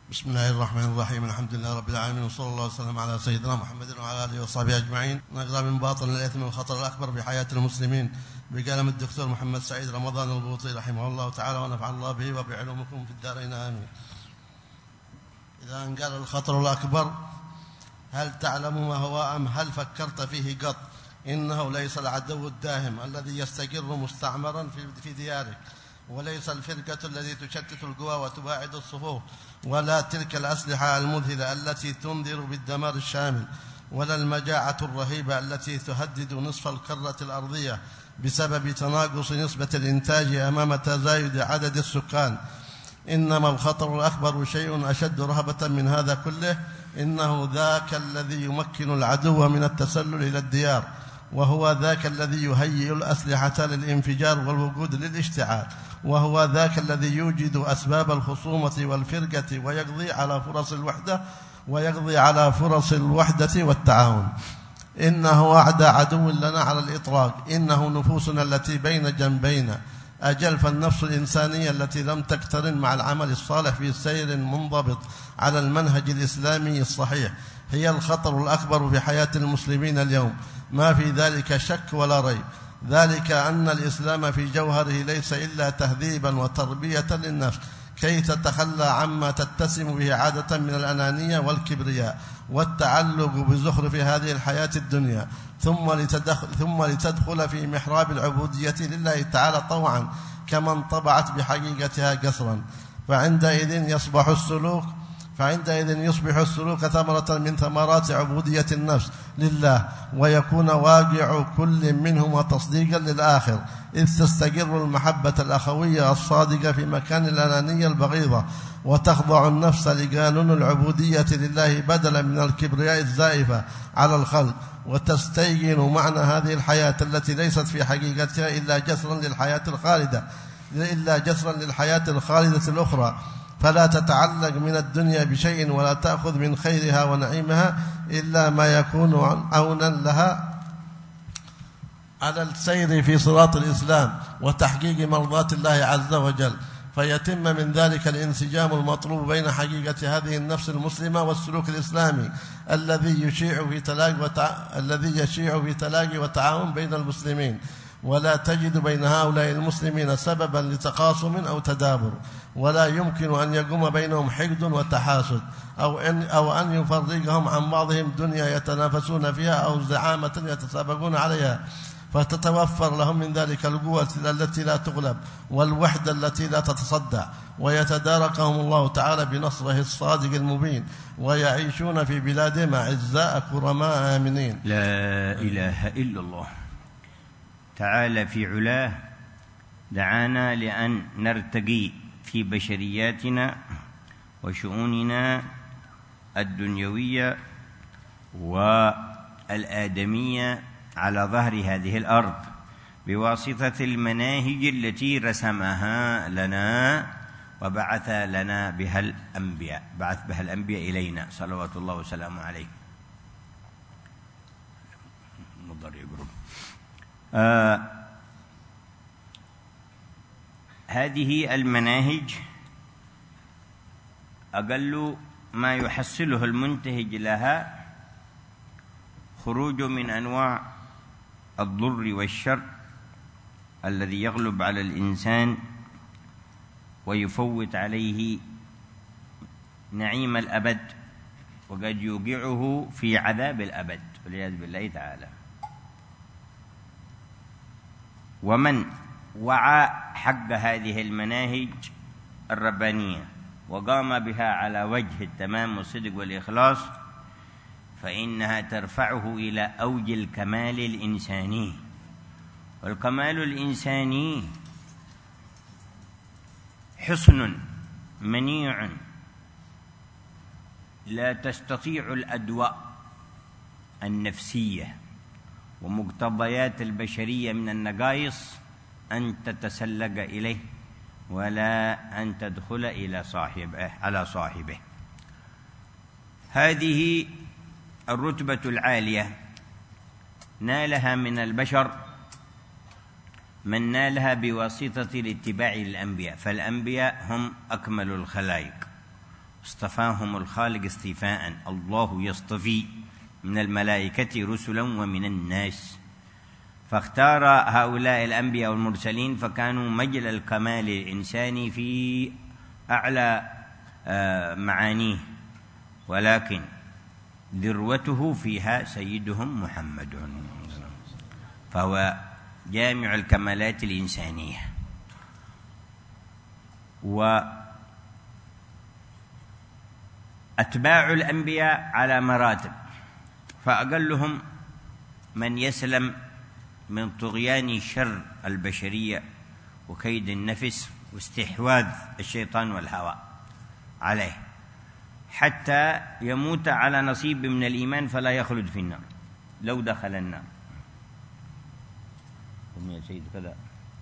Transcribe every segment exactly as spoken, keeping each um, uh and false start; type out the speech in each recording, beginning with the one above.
بسم الله الرحمن الرحيم. الحمد لله رب العالمين، وصلى الله وسلم على سيدنا محمد وعلى آله وصحبه أجمعين. نقرأ من باطن الإثم والخطر الأكبر بحياة المسلمين بكلام الدكتور محمد سعيد رمضان البوطي رحمه الله تعالى، ونفع الله به وبعلومكم في الدارين آمين. إذا أن قال الخطر الأكبر، هل تعلم ما هو أم هل فكرت فيه قط؟ إنه ليس العدو الداهم الذي يستقر مستعمرا في ديارك، وليس الفرقة التي تشتت القوى وتباعد الصفوف، ولا تلك الأسلحة المذهلة التي تنذر بالدمار الشامل، ولا المجاعة الرهيبة التي تهدد نصف القارة الأرضية بسبب تناقص نسبة الإنتاج أمام تزايد عدد السكان. إنما الخطر الأكبر شيء أشد رهبة من هذا كله، إنه ذاك الذي يمكن العدو من التسلل إلى الديار، وهو ذاك الذي يهيئ الأسلحة للانفجار والوقود للاشتعال، وهو ذاك الذي يوجد أسباب الخصومة والفرقة ويقضي على فرص الوحدة ويقضي على فرص الوحدة والتعاون. إنه أعدى عدو لنا على الإطلاق، إنه نفوسنا التي بين جنبينا. أجل فالنفس الإنسانية التي لم تقترن مع العمل الصالح في سير منضبط على المنهج الإسلامي الصحيح هي الخطر الأكبر في حياة المسلمين اليوم، ما في ذلك شك ولا ريب. ذلك أن الإسلام في جوهره ليس إلا تهذيبا وتربية للنفس كي تتخلى عما تتسم به عادة من الأنانية والكبرياء والتعلق بزخرف هذه الحياة الدنيا، ثم لتدخل, ثم لتدخل في محراب العبودية لله تعالى طوعا كما انطبعت بحقيقتها قصرا. فعندئذ يصبح السلوك فعندئذ يصبح السلوك ثمرة من ثمرات عبودية النفس لله، ويكون واقع كل منهما تصديقا للآخر، إذ تستقر المحبة الأخوية الصادقة في مكان الأنانية البغيضة، وتخضع النفس لقانون العبودية لله بدلا من الكبرياء الزائفة على الخلق، وتستيقن معنى هذه الحياة التي ليست في حقيقتها إلا جسرا للحياة الخالدة إلا جسرا للحياة الخالدة الأخرى، فلا تتعلق من الدنيا بشيء ولا تأخذ من خيرها ونعيمها إلا ما يكون عونا لها على السير في صراط الإسلام وتحقيق مرضات الله عز وجل، فيتم من ذلك الانسجام المطلوب بين حقيقة هذه النفس المسلمة والسلوك الإسلامي الذي يشيع في تلاقي وتع... الذي يشيع في تلاقي وتعاون بين المسلمين، ولا تجد بين هؤلاء المسلمين سببا لتقاسم أو تدابر، ولا يمكن أن يقوم بينهم حقد وتحاسد أو أن, أو أن يفرقهم عن بعضهم دنيا يتنافسون فيها أو زعامة يتسابقون عليها، فتتوفر لهم من ذلك القوة التي لا تغلب والوحدة التي لا تتصدع، ويتداركهم الله تعالى بنصره الصادق المبين، ويعيشون في بلادهم أعزاء كرماء آمنين. لا إله إلا الله تعالى في علاه دعانا لأن نرتقي في بشرياتنا وشؤوننا الدنيوية والآدمية على ظهر هذه الأرض بواسطة المناهج التي رسمها لنا وبعث لنا بها الأنبياء بعث بها الأنبياء إلينا صلوات الله وسلامه عليه. آه هذه المناهج أقل ما يحصله المنتهج لها خروج من أنواع الضر والشر الذي يغلب على الإنسان ويفوت عليه نعيم الأبد، وقد يوقعه في عذاب الأبد والعياذ بالله تعالى. ومن وعى حق هذه المناهج الربانية وقام بها على وجه التمام والصدق والإخلاص فإنها ترفعه إلى أوج الكمال الإنساني. والكمال الإنساني حسن منيع لا تستطيع الأدواء النفسية ومقتضيات البشرية من النقائص أن تتسلق إليه ولا أن تدخل إلى صاحبه على صاحبه. هذه الرتبة العالية نالها من البشر من نالها بواسطة الاتباع للأنبياء، فالأنبياء هم أكمل الخلائق اصطفاهم الخالق اصطفاء، الله يصطفي من الملائكة رسلا ومن الناس، فاختار هؤلاء الأنبياء والمرسلين فكانوا مجل الكمال الإنساني في أعلى معانيه، ولكن ذروته فيها سيدهم محمد، فهو جامع الكمالات الإنسانية. وأتباع الأنبياء على مراتب، فأقلهم من يسلم من طغيان شر البشرية وكيد النفس واستحواذ الشيطان والهوى عليه، حتى يموت على نصيب من الإيمان فلا يخلد في النار لو دخل النار. يا سيد كذا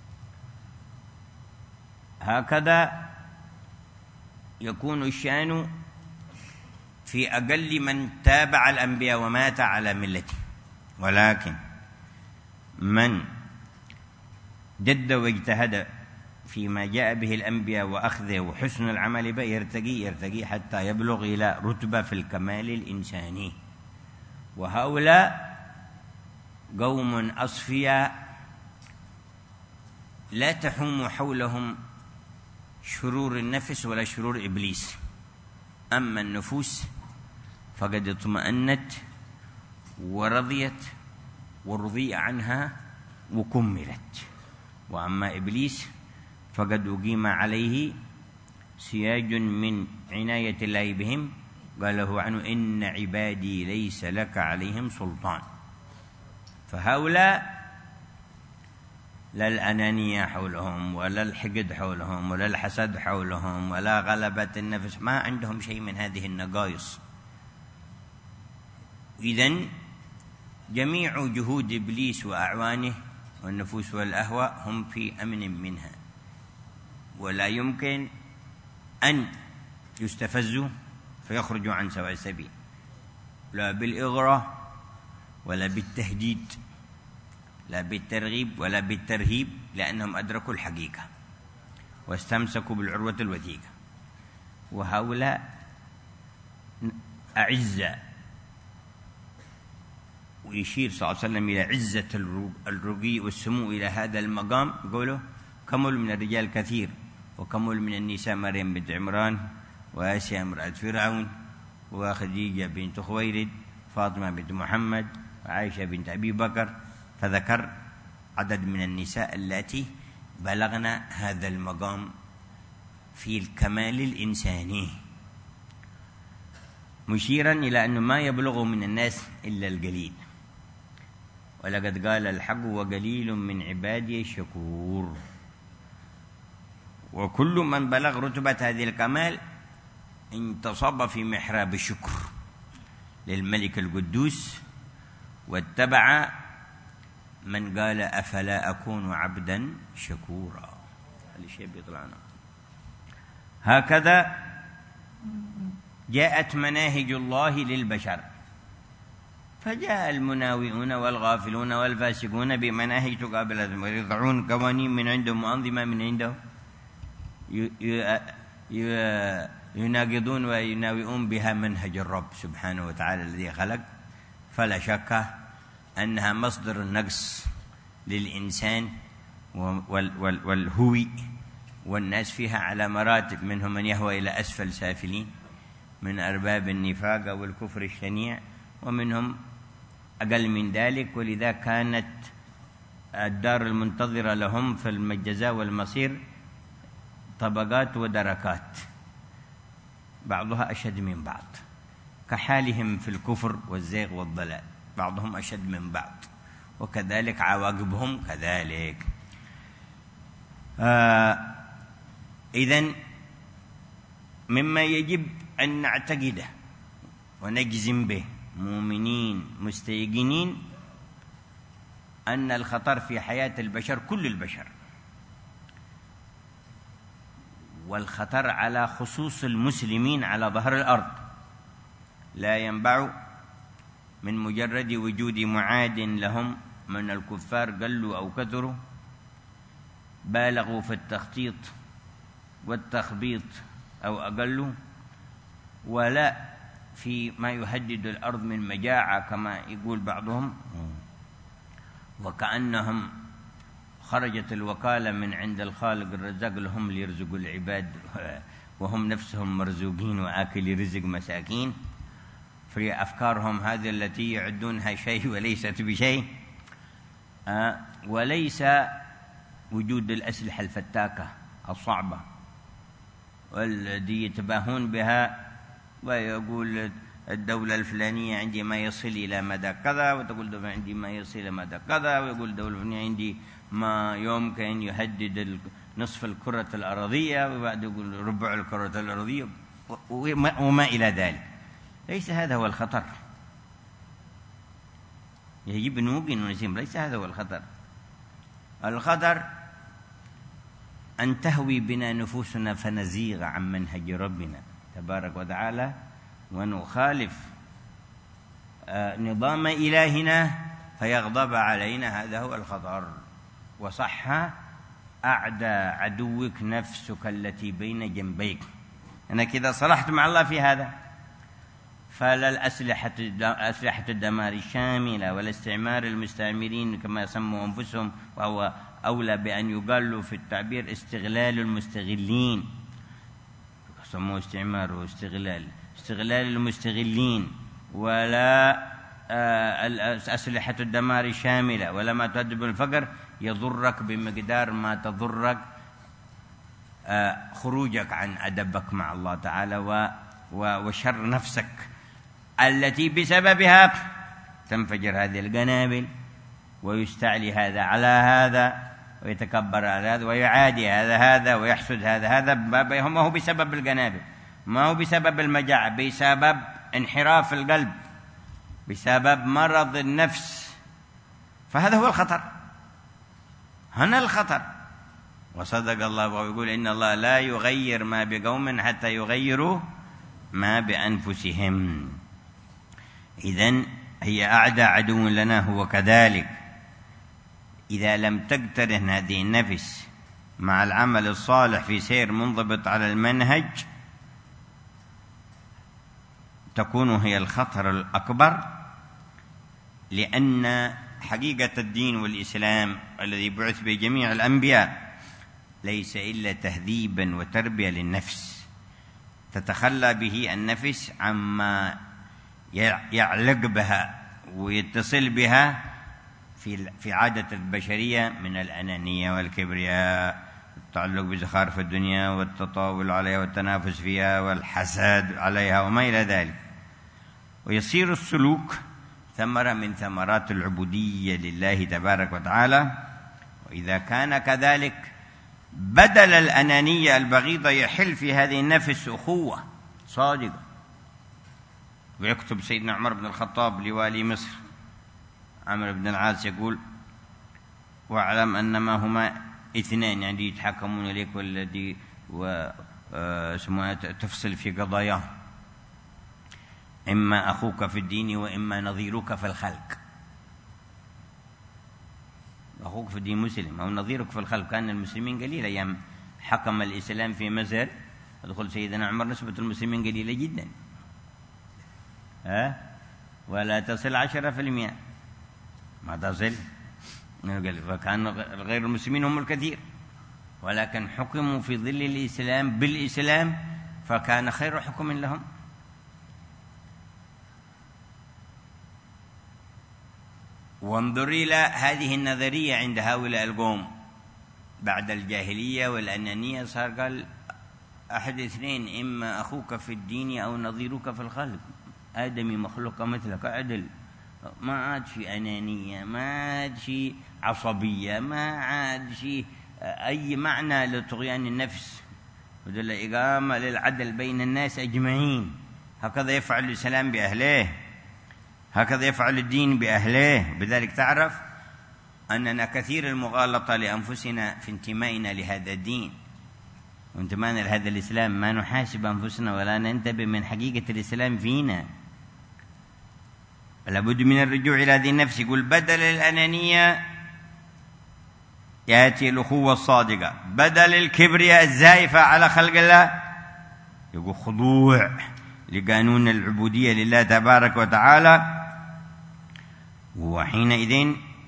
هكذا يكون الشأن في أقل من تابع الأنبياء ومات على ملته، ولكن من جد واجتهد فيما جاء به الأنبياء وأخذه وحسن العمل به يرتقي يرتقي حتى يبلغ إلى رتبة في الكمال الإنساني. وهؤلاء قوم أصفياء لا تحوم حولهم شرور النفس ولا شرور إبليس، أما النفوس فقد اطمأنت ورضيت ورضي عنها وكملت، وأما إبليس فقد أقيم عليه سياج من عناية الله بهم، قاله عنه إن عبادي ليس لك عليهم سلطان. فهؤلاء لا الأنانية حولهم ولا الحقد حولهم ولا الحسد حولهم ولا غلبة النفس، ما عندهم شيء من هذه النقائص. إذن جميع جهود إبليس وأعوانه والنفوس والأهواء هم في أمن منها، ولا يمكن أن يستفزوا فيخرجوا عن سواء السبيل، لا بالإغراء ولا بالتهديد، لا بالترغيب ولا بالترهيب، لأنهم أدركوا الحقيقة واستمسكوا بالعروة الوثيقة. وهؤلاء أعزة، ويشير صلى الله عليه وسلم إلى عزة الرقي والسمو إلى هذا المقام، يقولوا كمل من الرجال كثير وكمل من النساء مريم بنت عمران وآسيا امرأة فرعون وخديجة بنت خويلد فاطمة بنت محمد وعائشة بنت أبي بكر، فذكر عدد من النساء التي بلغن هذا المقام في الكمال الإنساني، مشيرا إلى أنه ما يبلغ من الناس إلا القليل، ولقد قال الحق وقليل من عبادي الشكور. وكل من بلغ رتبة هذه الكمال انتصب في محراب الشكر للملك القدوس، واتبع من قال أفلا أكون عبدا شكورا. الشيء بيطلعنا هكذا. جاءت مناهج الله للبشر، فجاء المناوئون والغافلون والفاسقون بمناهج تقابل، ويضعون قوانين من عندهم وأنظمة من عنده يناقضون ويناوئون بها منهج الرب سبحانه وتعالى الذي خلق، فلا شك أنها مصدر النقص للإنسان والهوي، والناس فيها على مراتب، منهم من يهوى إلى أسفل سافلين من أرباب النفاق والكفر الشنيع، ومنهم أقل من ذلك. ولذا كانت الدار المنتظرة لهم في الجزاء والمصير طبقات ودركات، بعضها أشد من بعض، كحالهم في الكفر والزيغ والضلال، بعضهم أشد من بعض، وكذلك عواقبهم كذلك. آه إذن مما يجب أن نعتقده ونجزم به مؤمنين مستيقنين أن الخطر في حياة البشر كل البشر، والخطر على خصوص المسلمين على ظهر الأرض، لا ينبع من مجرد وجود معاد لهم من الكفار قلوا أو كثروا، بالغوا في التخطيط والتخبيط أو أقلوا، ولا في ما يهدد الأرض من مجاعة كما يقول بعضهم، وكأنهم خرجت الوكالة من عند الخالق الرزاق لهم ليرزقوا العباد وهم نفسهم مرزوقين وآكل رزق مساكين. في أفكارهم هذه التي يعدونها شيء وليست بشيء. آه وليس وجود الأسلحة الفتاكة الصعبة والذي يتباهون بها، ويقول الدولة الفلانية عندي ما يصل إلى مدى كذا، وتقول دولة عندي ما يصل إلى مدى كذا، ويقول دولة الفلانية عندي ما يمكن يهدد نصف الكرة الأرضية، وبعد يقول ربع الكرة الأرضية وما إلى ذلك. ليس هذا هو الخطر، يجب أن نوقن ونسيم ليس هذا هو الخطر. الخطر أن تهوي بنا نفوسنا فنزيغ عن منهج ربنا تبارك وتعالى ونخالف نظام إلهنا فيغضب علينا. هذا هو الخطر. وصح أعدى عدوك نفسك التي بين جنبيك. أنك إذا صلحت مع الله في هذا فلا الأسلحة أسلحة الدمار الشاملة والاستعمار المستعمرين كما يسموا أنفسهم، وهو أولى بأن يقال في التعبير استغلال المستغلين، يسموه استعمار واستغلال، استغلال المستغلين، ولا أسلحة الدمار الشاملة ولا ما تهدد بالفقر يضرك بمقدار ما تضرك خروجك عن أدبك مع الله تعالى وشر نفسك التي بسببها تنفجر هذه القنابل ويستعلي هذا على هذا ويتكبر على هذا ويعادي هذا هذا ويحسد هذا هذا. ما هو بسبب القنابل، ما هو بسبب المجاعة، بسبب انحراف القلب، بسبب مرض النفس. فهذا هو الخطر، هنا الخطر. وصدق الله وهو يقول إن الله لا يغير ما بقوم حتى يغيروا ما بأنفسهم. إذن هي أعدى عدو لنا هو كذلك. إذا لم تقترن هذه النفس مع العمل الصالح في سير منضبط على المنهج تكون هي الخطر الأكبر، لأن حقيقة الدين والإسلام الذي بعث بجميع الأنبياء ليس إلا تهذيبا وتربية للنفس تتخلى به النفس عما يعلق بها ويتصل بها في في عادة البشرية من الأنانية والكبرياء، التعلق بزخارف الدنيا والتطاول عليها والتنافس فيها والحسد عليها وما إلى ذلك. ويصير السلوك ثمرة من ثمرات العبودية لله تبارك وتعالى. وإذا كان كذلك بدل الأنانية البغيضة يحل في هذه النفس أخوة صادقة. ويكتب سيدنا عمر بن الخطاب لوالي مصر عمرو بن العاص يقول: واعلم أن ما هما اثنان يعني يتحكمون إليك والذي تفصل في قضاياه، إما أخوك في الدين وإما نظيرك في الخلق. أخوك في الدين مسلم أو نظيرك في الخلق. كان المسلمين قليلا أيام حكم الإسلام في مصر، يدخل سيدنا عمر نسبة المسلمين قليلة جدا، ها ولا تصل عشرة في المئة، ما تصل. فكان غير المسلمين هم الكثير، ولكن حكموا في ظل الإسلام بالإسلام فكان خير حكم لهم. وانظر إلى هذه النظرية عند هؤلاء القوم بعد الجاهلية والأنانية، صار قال أحد اثنين: إما أخوك في الدين أو نظيرك في الخلق. آدمي مخلوق مثلك، عدل، ما عاد في أنانية، ما عاد في عصبية، ما عاد في أي معنى لطغيان النفس، ودل إقامة للعدل بين الناس أجمعين. هكذا يفعل الإسلام بأهله، هكذا يفعل الدين بأهله. بذلك تعرف أننا كثير المغالطة لأنفسنا في انتمائنا لهذا الدين وانتمائنا لهذا الإسلام، ما نحاسب أنفسنا ولا ننتبه من حقيقة الإسلام فينا. لابد من الرجوع إلى هذه النفس. يقول: بدل الأنانية يأتي الأخوة الصادقة، بدل الكبرياء الزائفة على خلق الله يقول خضوع لقانون العبودية لله تبارك وتعالى. وحينئذ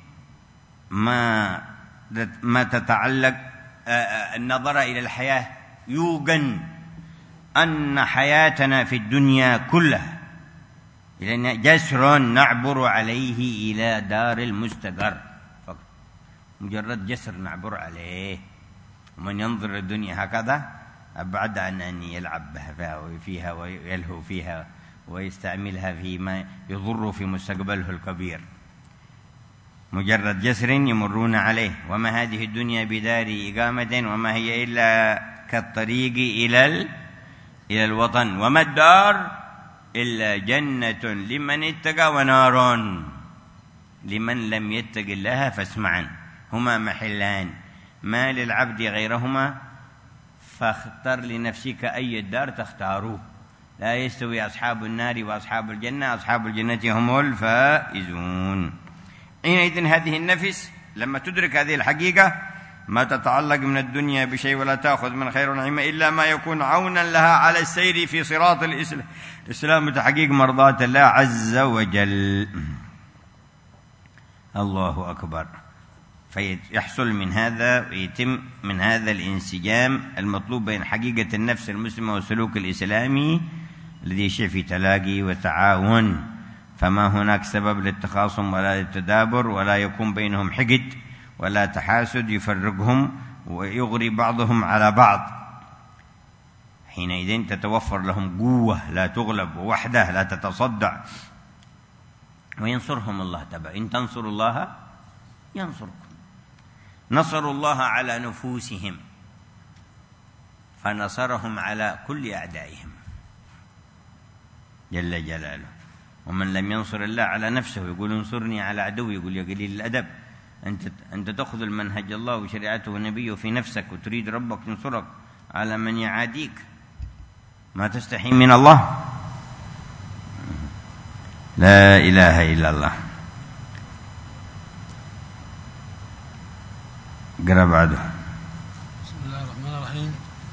ما ما تتعلق النظر إلى الحياة يوقن أن حياتنا في الدنيا كلها لأن جسر نعبر عليه إلى دار المستقر فقط، مجرد جسر نعبر عليه. ومن ينظر الدنيا هكذا أبعد عن أن يلعب فيها ويلهو فيها ويستعملها فيما يضر في مستقبله الكبير، مجرد جسر يمرون عليه. وما هذه الدنيا بدار إقامة وما هي إلا كالطريق إلى إلى الوطن، وما الدار إلا جنة لمن اتقى ونار لمن لم يتق الله فاسمعا، هما محلان ما للعبد غيرهما، فاختر لنفسك أي الدار تختاروه. لا يستوي أصحاب النار وأصحاب الجنة، أصحاب الجنة هم الفائزون. حينئذ هذه النفس لما تدرك هذه الحقيقة ما تتعلق من الدنيا بشيء ولا تأخذ من خير ونعمة إلا ما يكون عونا لها على السير في صراط الإسلام وتحقيق مرضاة الله عز وجل. الله أكبر. فيحصل من هذا ويتم من هذا الانسجام المطلوب بين حقيقة النفس المسلمة والسلوك الإسلامي الذي يشيع في تلاقي وتعاون، فما هناك سبب للتخاصم ولا للتدابر، ولا يكون بينهم حقد ولا تحاسد يفرقهم ويغري بعضهم على بعض. حينئذ تتوفر لهم قوة لا تغلب ووحدة لا تتصدع، وينصرهم الله تبارك. إن تنصروا الله ينصركم. نصروا الله على نفوسهم فنصرهم على كل أعدائهم جل جلاله. ومن لم ينصر الله على نفسه يقول انصرني على عدوي، يقول يا قليل الأدب، أنت أنت تأخذ المنهج الله وشريعته ونبيه في نفسك وتريد ربك ينصرك على من يعاديك، ما تستحي من الله. لا إله إلا الله. قرأ بعده. بسم الله الرحمن الرحيم.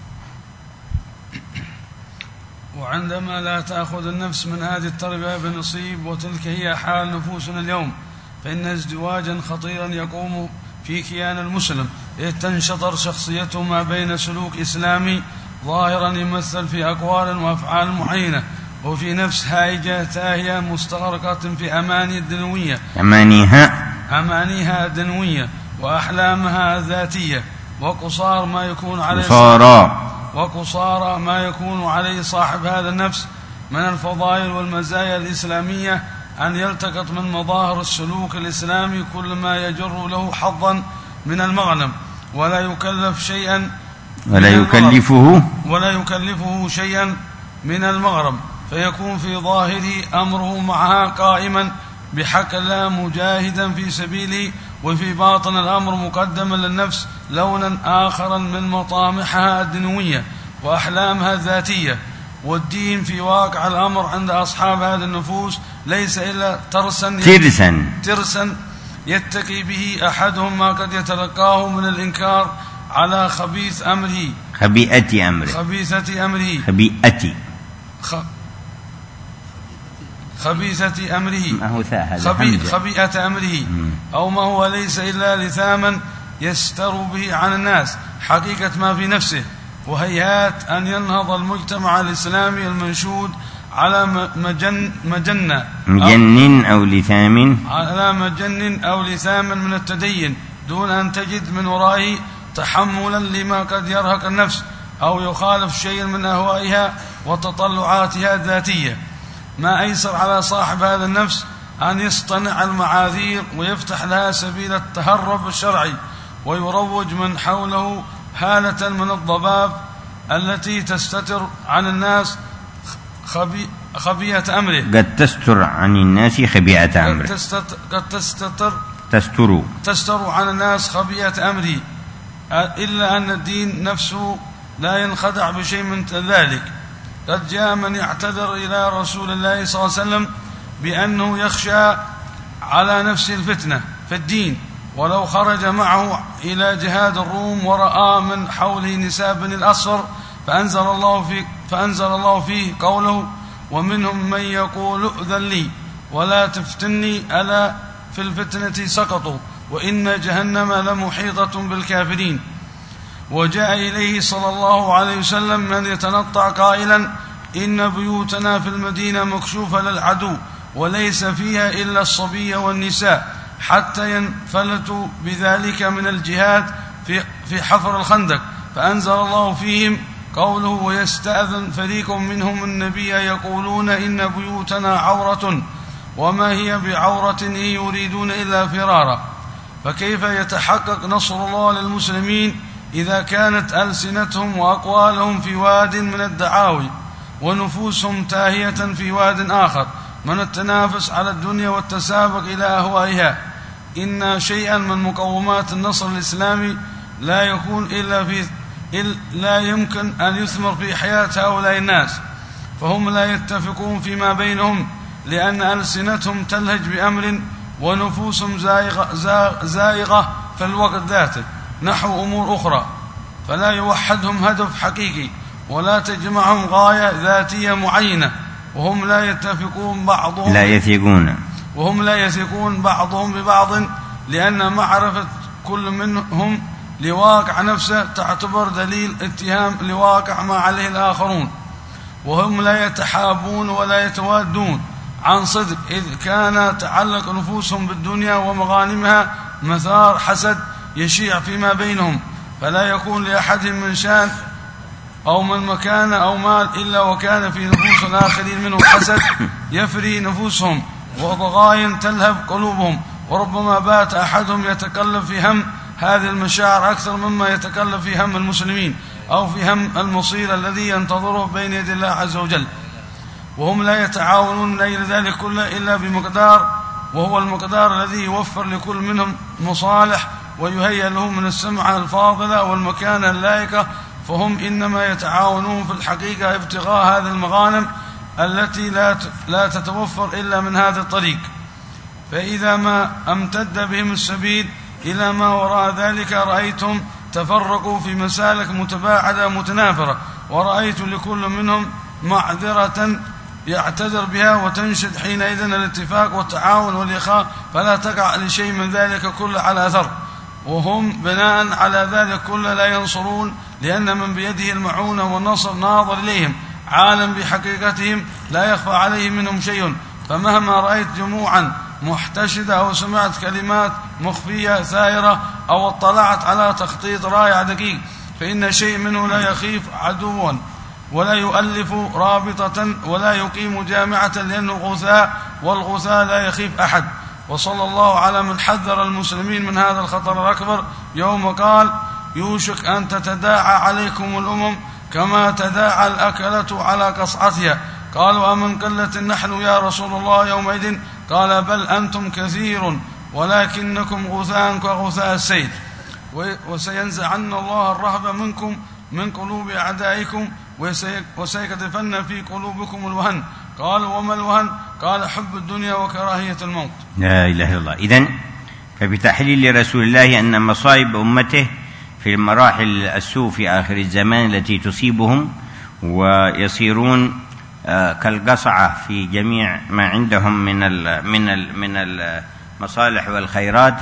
وعندما لا تأخذ النفس من هذه التربية بنصيب، وتلك هي حال نفوسنا اليوم، فإن ازدواجا خطيرا يقوم في كيان المسلم، إذ تنشطر شخصيته ما بين سلوك إسلامي ظاهرا يمثل في أقوال وأفعال معينة، وفي نفس هائجة تاهية مستغرقة في أماني الدنوية أمانيها أمانيها الدنوية وأحلامها الذاتية، وقصار ما يكون عليه وقصار ما يكون عليه صاحب هذا النفس من الفضائل والمزايا الإسلامية، أن يلتقط من مظاهر السلوك الإسلامي كل ما يجر له حظا من المغنم، ولا يكلف شيئا ولا يكلفه ولا يكلفه شيئا من المغرم، فيكون في ظاهره أمره معها قائما بحق الله مجاهدا في سبيله، وفي باطن الأمر مقدما للنفس لونا آخرا من مطامحها الدنوية وأحلامها الذاتية. والدين في واقع الأمر عند أصحاب هذه النفوس ليس إلا ترسا ترسا, ترسا يتقي به أحدهم ما قد يتلقاه من الإنكار على خبيث أمره خبيئة أمره خبيثة أمره خبيئة خ... خبيثة أمره ما هو خبي... خبيئة أمره م. أو ما هو ليس إلا لثاما يستر به عن الناس حقيقة ما في نفسه. وهيهات أن ينهض المجتمع الإسلامي المنشود على مجن مجنة مجنن أو لثام على مجن أو لثام من التدين، دون أن تجد من ورائه تحملا لما قد يرهق النفس أو يخالف شيء من أهوائها وتطلعاتها الذاتية. ما أيسر على صاحب هذا النفس أن يصطنع المعاذير ويفتح لها سبيل التهرب الشرعي، ويروج من حوله هالة من الضباب التي تستتر عن الناس خبي خبيئة أمره قد تستر عن الناس خبيئة أمره قد تستتر تستر تستر عن الناس خبيئة أمره، إلا أن الدين نفسه لا ينخدع بشيء من ذلك. قد جاء من يعتذر إلى رسول الله صلى الله عليه وسلم بأنه يخشى على نفسه الفتنة في الدين، ولو خرج معه إلى جهاد الروم ورأى من حوله نساء بن الأصفر فأنزل الله فيه, فأنزل الله فيه قوله ومنهم من يقول ائذن لي ولا تفتني ألا في الفتنة سقطوا وإن جهنم لمحيطة بالكافرين. وجاء إليه صلى الله عليه وسلم من يتنطع قائلا إن بيوتنا في المدينة مكشوفة للعدو وليس فيها إلا الصبي والنساء حتى ينفلتوا بذلك من الجهاد في, في حفر الخندق، فأنزل الله فيهم قوله ويستأذن فريق منهم النبي يقولون إن بيوتنا عورة وما هي بعورة إن يريدون إلا فرارا. فكيف يتحقق نصر الله للمسلمين إذا كانت ألسنتهم وأقوالهم في واد من الدعاوي ونفوسهم تاهية في واد آخر من التنافس على الدنيا والتسابق إلى أهوائها؟ إن شيئا من مقومات النصر الإسلامي لا يكون إلا في لا يمكن أن يثمر في حياة هؤلاء الناس، فهم لا يتفقون فيما بينهم لأن ألسنتهم تلهج بأمر ونفوسهم زائغة, زائغة في الوقت ذاته نحو أمور أخرى، فلا يوحدهم هدف حقيقي ولا تجمعهم غاية ذاتية معينة، وهم لا يتفقون بعضهم لا يثقون وهم لا يثقون بعضهم ببعض، لأن معرفة كل منهم لواقع نفسه تعتبر دليل اتهام لواقع ما عليه الآخرون. وهم لا يتحابون ولا يتوادون عن صدق، إذ كان تعلق نفوسهم بالدنيا ومغانمها مثار حسد يشيع فيما بينهم، فلا يكون لأحدهم من شان أو من مكان أو مال إلا وكان في نفوس الآخرين منهم حسد يفري نفوسهم وضغاين تلهب قلوبهم، وربما بات أحدهم يتكلف في هم هذه المشاعر أكثر مما يتكلف في هم المسلمين أو في هم المصير الذي ينتظره بين يدي الله عز وجل. وهم لا يتعاونون من أجل ذلك كله إلا بمقدار، وهو المقدار الذي يوفر لكل منهم مصالح ويهيأ له من السمعة الفاضلة والمكانة اللائقة، فهم إنما يتعاونون في الحقيقة ابتغاء هذه المغانم التي لا لا تتوفر إلا من هذا الطريق. فإذا ما امتد بهم السبيل إلى ما وراء ذلك رأيتهم تفرقوا في مسالك متباعدة متنافرة، ورأيت لكل منهم معذرة يعتذر بها وتنشد حينئذ الاتفاق والتعاون والإخاء، فلا تقع لشيء من ذلك كله على أثر، وهم بناء على ذلك كله لا ينصرون، لأن من بيده المعونة والنصر ناظر إليهم عالم بحقيقتهم لا يخفى عليه منهم شيء. فمهما رأيت جموعا محتشدة أو سمعت كلمات مخفية ثائرة أو اطلعت على تخطيط رائع دقيق، فإن شيء منه لا يخيف عدوا ولا يؤلف رابطة ولا يقيم جامعة، لأنه غثاء، والغثاء لا يخيف أحد. وصلى الله على من حذر المسلمين من هذا الخطر الأكبر يوم قال يوشك أن تتداعى عليكم الأمم كما تداعى الأكلة على قصعتها. قالوا أمن قلة نحن يا رسول الله يومئذ؟ قال بل أنتم كثير ولكنكم غثاء كغثاء السيل، وسينزعن الله الرهب منكم من قلوب أعدائكم وسيكتفن في قلوبكم الوهن. قالوا وما الوهن؟ قال حب الدنيا وكراهية الموت. لا إله إلا الله. إذن فبتحليل رسول الله أن مصائب أمته في المراحل السوء في آخر الزمان التي تصيبهم ويصيرون كالقصعة في جميع ما عندهم من ال من ال من المصالح والخيرات،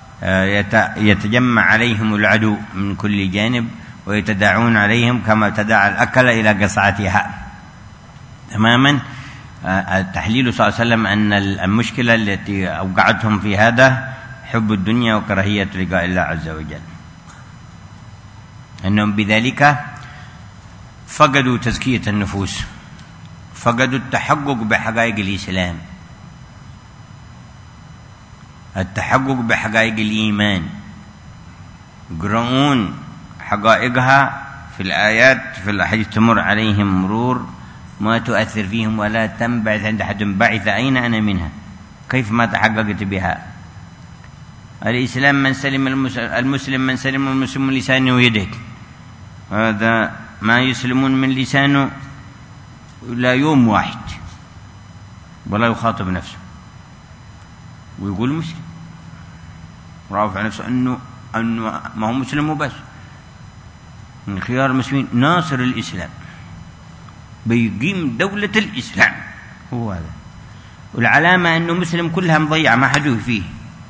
يتجمع عليهم العدو من كل جانب ويتداعون عليهم كما تداعى الأكل إلى قصعتها تماما. التحليل صلى الله عليه وسلم أن المشكلة التي أوقعتهم في هذا حب الدنيا وكراهية لقاء الله عز وجل، أنهم بذلك فقدوا تزكية النفوس، فقدوا التحقق بحقائق الإسلام، التحقق بحقائق الإيمان، يقرؤون حقائقها في الآيات في الأحاديث تمر عليهم مرور ما تؤثر فيهم ولا تنبعث عند أحد بعث أين أنا منها، كيف ما تحققت بها. الإسلام من سلم المسلم من سلم المسلم من لسانه ويده، هذا ما يسلمون من لسانه لا يوم واحد ولا يخاطب نفسه ويقول مسلم رافع نفسه أنه, أنه ما هو مسلم وبس، من خيار المسلمين ناصر الإسلام، بيقيم دولة الإسلام، هو هذا. والعلامة أنه مسلم كلها مضيعة ما حدوه فيه،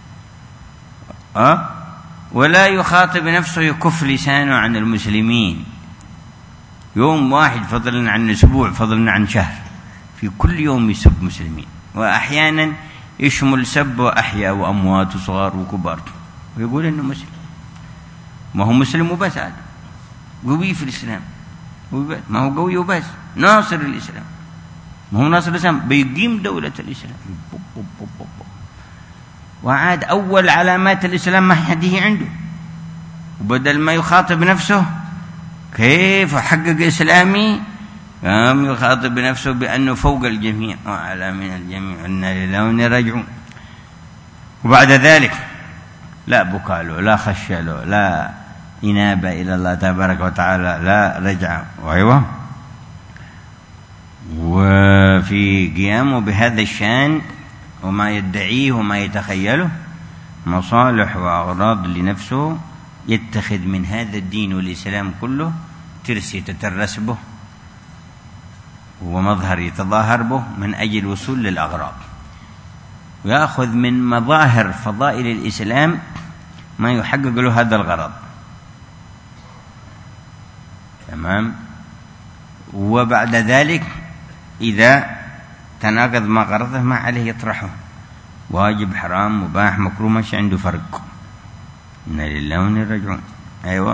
أه؟ ولا يخاطب نفسه، يكف لسانه عن المسلمين. يوم واحد فضلا عن أسبوع فضلا عن شهر، في كل يوم يسب مسلمين، وأحيانا يشمل سب أحياء وأموات وصغار وكبار، ويقول إنه مسلم. ما هو مسلم وبس، هذا قوي في الإسلام، ما هو قوي وبس، ناصر الإسلام، ما هو ناصر الإسلام، بيقيم دولة الإسلام. وعاد أول علامات الإسلام ما حديه عنده، وبدل ما يخاطب نفسه كيف أحقق إسلامي، قام يخاطب نفسه بأنه فوق الجميع وأعلى من الجميع، إنا لله وإنا راجعون. وبعد ذلك لا بكاء له، لا خشية له، لا إنابة إلى الله تبارك وتعالى، لا رجعة. وأيوه، وفي قيامه بهذا الشأن وما يدعيه وما يتخيله مصالح وأغراض لنفسه، يتخذ من هذا الدين والإسلام كله ترسي تترس به ومظهر يتظاهر به من أجل الوصول للأغراض، ويأخذ من مظاهر فضائل الإسلام ما يحقق له هذا الغرض. تمام. وبعد ذلك إذا تناقض ما غرضه ما عليه يطرحه، واجب حرام مباح مكروه ماشي عنده فرق. إنا لله وإنا راجعون. أيوة،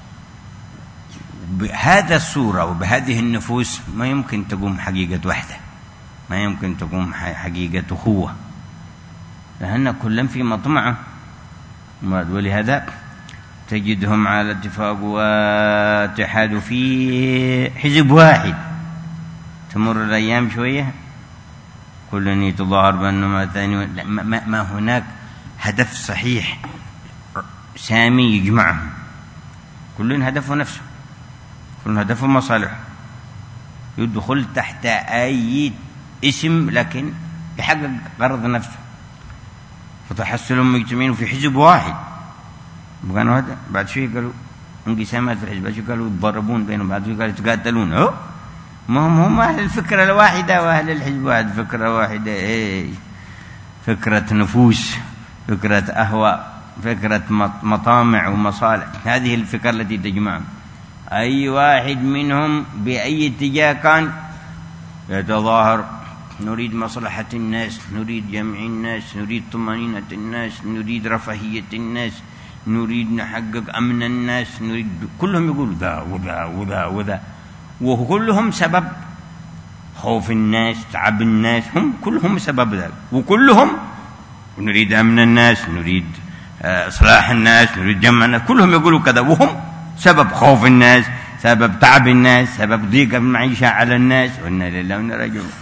بهذا الصورة وبهذه النفوس ما يمكن تقوم حقيقة وحدة، ما يمكن تقوم حقيقة أخوة، لأن كلهم في مطمعه. ولهذا تجدهم على اتفاق واتحاد في حزب واحد، تمر الأيام شوية كل يتظاهر بأنه ما ثاني، ما, ما هناك هدف صحيح سامي يجمعهم، كل هدفه نفسه، كل هدفه مصالحه، يدخل تحت أي اسم لكن يحقق غرض نفسه. فتحصلهم مجتمعين في حزب واحد، وكانوا هذا بعد شوي قالوا انقسامات في الحزب، بعد شوي قالوا يتضربون بينهم، بعد شوي قالوا يتقاتلون. أه ما هم هم أهل الفكرة الواحدة وأهل الحزب واحد، فكرة واحدة، إيه، فكرة نفوس، فكرة أهواء، فكرة مطامع ومصالح. هذه الفكرة التي تجمعهم. أي واحد منهم بأي اتجاه كان يتظاهر نريد مصلحة الناس، نريد جمع الناس، نريد طمأنينة الناس، نريد رفاهية الناس، نريد نحقق أمن الناس، نريد، كلهم يقولوا ذا وذا وذا وذا، وكلهم سبب خوف الناس، تعب الناس، هم كلهم سبب ذلك، وكلهم نريد أمن الناس، نريد إصلاح الناس، نريد جمع الناس، كلهم يقولوا كذا، وهم سبب خوف الناس، سبب تعب الناس، سبب ضيق المعيشة على الناس. وإنا لله وإنا راجعون.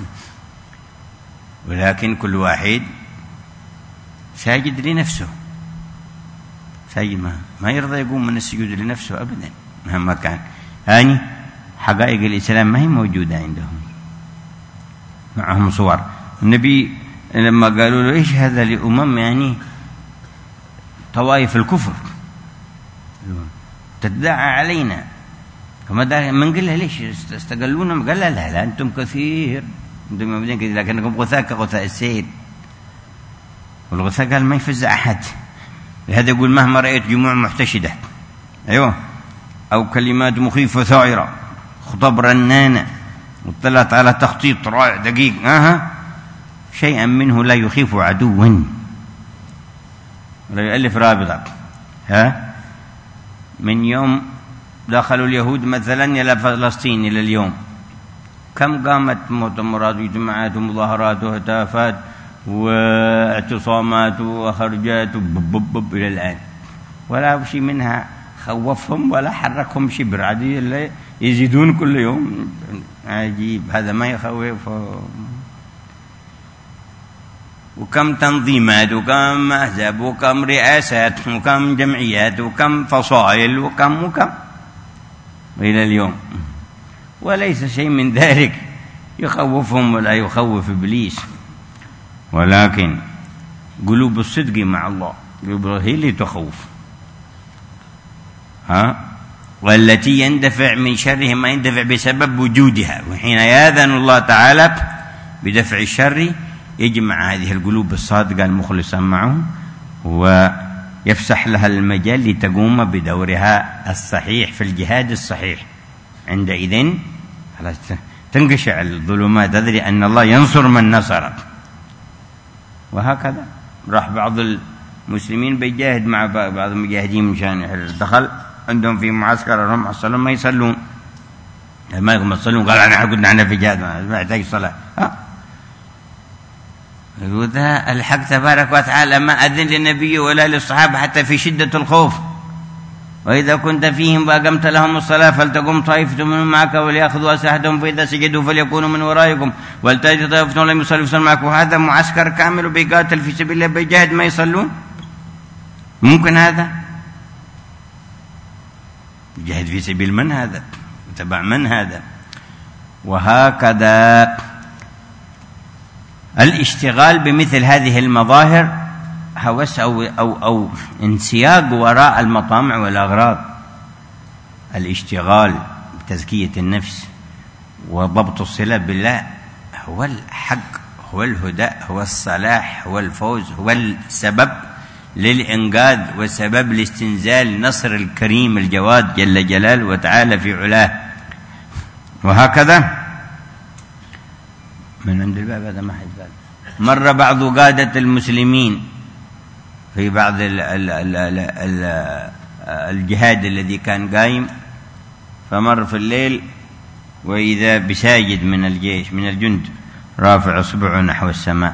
ولكن كل واحد ساجد لنفسه، ساجد، ما, ما يرضى يقوم من السجود لنفسه أبدا مهما كان. هاني حقائق الإسلام ما هي موجودة عندهم، معهم صور. النبي لما قالوا له إيش هذا لأمم يعني طوائف الكفر تدعى علينا، فما من قال له ليش استقلونا؟ قال لا لا, لا أنتم كثير، أنتم كثير لكنكم غثاء كغثاء السيل، والغثاء قال ما يفزع أحد. لهذا يقول مهما رأيت جموع محتشدة، أيوة، أو كلمات مخيفة ثائرة، خطب رنانة، واطلعت على تخطيط رائع دقيق، آه شيئا منه لا يخيف عدوا ولا يؤلف رابطة. ها من يوم دخلوا اليهود مثلا إلى فلسطين إلى اليوم كم قامت مؤتمرات وجماعات ومظاهرات وهتافات واعتصامات وخرجات إلى الآن، ولا شيء منها خوفهم ولا حركهم شبر، عادي يزيدون كل يوم. عجيب، هذا ما يخوف. وكم تنظيمات وكم أحزاب وكم رئاسات وكم جمعيات وكم فصائل وكم وكم إلى اليوم، وليس شيء من ذلك يخوفهم ولا يخوف إبليس، ولكن قلوب الصدق مع الله، قلوب هي اللي تخوف. ها والتي يندفع من شرها ما يندفع بسبب وجودها. وحين يأذن الله تعالى بدفع الشر يجمع هذه القلوب الصادقة المخلصة معه ويفسح لها المجال لتقوم بدورها الصحيح في الجهاد الصحيح. عندئذ تنقشع الظلمات، تدري أن الله ينصر من نصر. وهكذا راح بعض المسلمين بيجاهد مع بعض المجاهدين مشان دخل عندهم في معسكر هم أصلا ما يصلون، ما يقوم يصلون، قال أنا قلنا أنا في جهاد ما يحتاج صلاة. يقول ذا الحق تبارك وتعالى ما أذن للنبي ولا للصحابة حتى في شدة الخوف، وإذا كنت فيهم وأقمت لهم الصلاة فلتقم طائفة منهم معك وليأخذوا أسلحتهم فإذا سجدوا فليكونوا من ورائكم ولتأتي طائفة لم يصلوا فصلوا معك. وهذا معسكر كامل وبيقاتل في سبيل الله بيجاهد ما يصلون؟ ممكن هذا؟ يجاهد في سبيل من هذا؟ تبع من هذا؟ وهكذا الاشتغال بمثل هذه المظاهر هوس أو, أو, أو انسياق وراء المطامع والأغراض. الاشتغال بتزكية النفس وضبط الصلة بالله هو الحق، هو الهدى، هو الصلاح، هو الفوز، هو السبب للإنقاذ وسبب لاستنزال نصر الكريم الجواد جل جلاله وتعالى في علاه. وهكذا من عند الباب هذا ما حد باب. مر بعض قادة المسلمين في بعض ال ال ال ال ال الجهاد الذي كان قايم، فمر في الليل وإذا بساجد من الجيش من الجند رافع إصبعه نحو السماء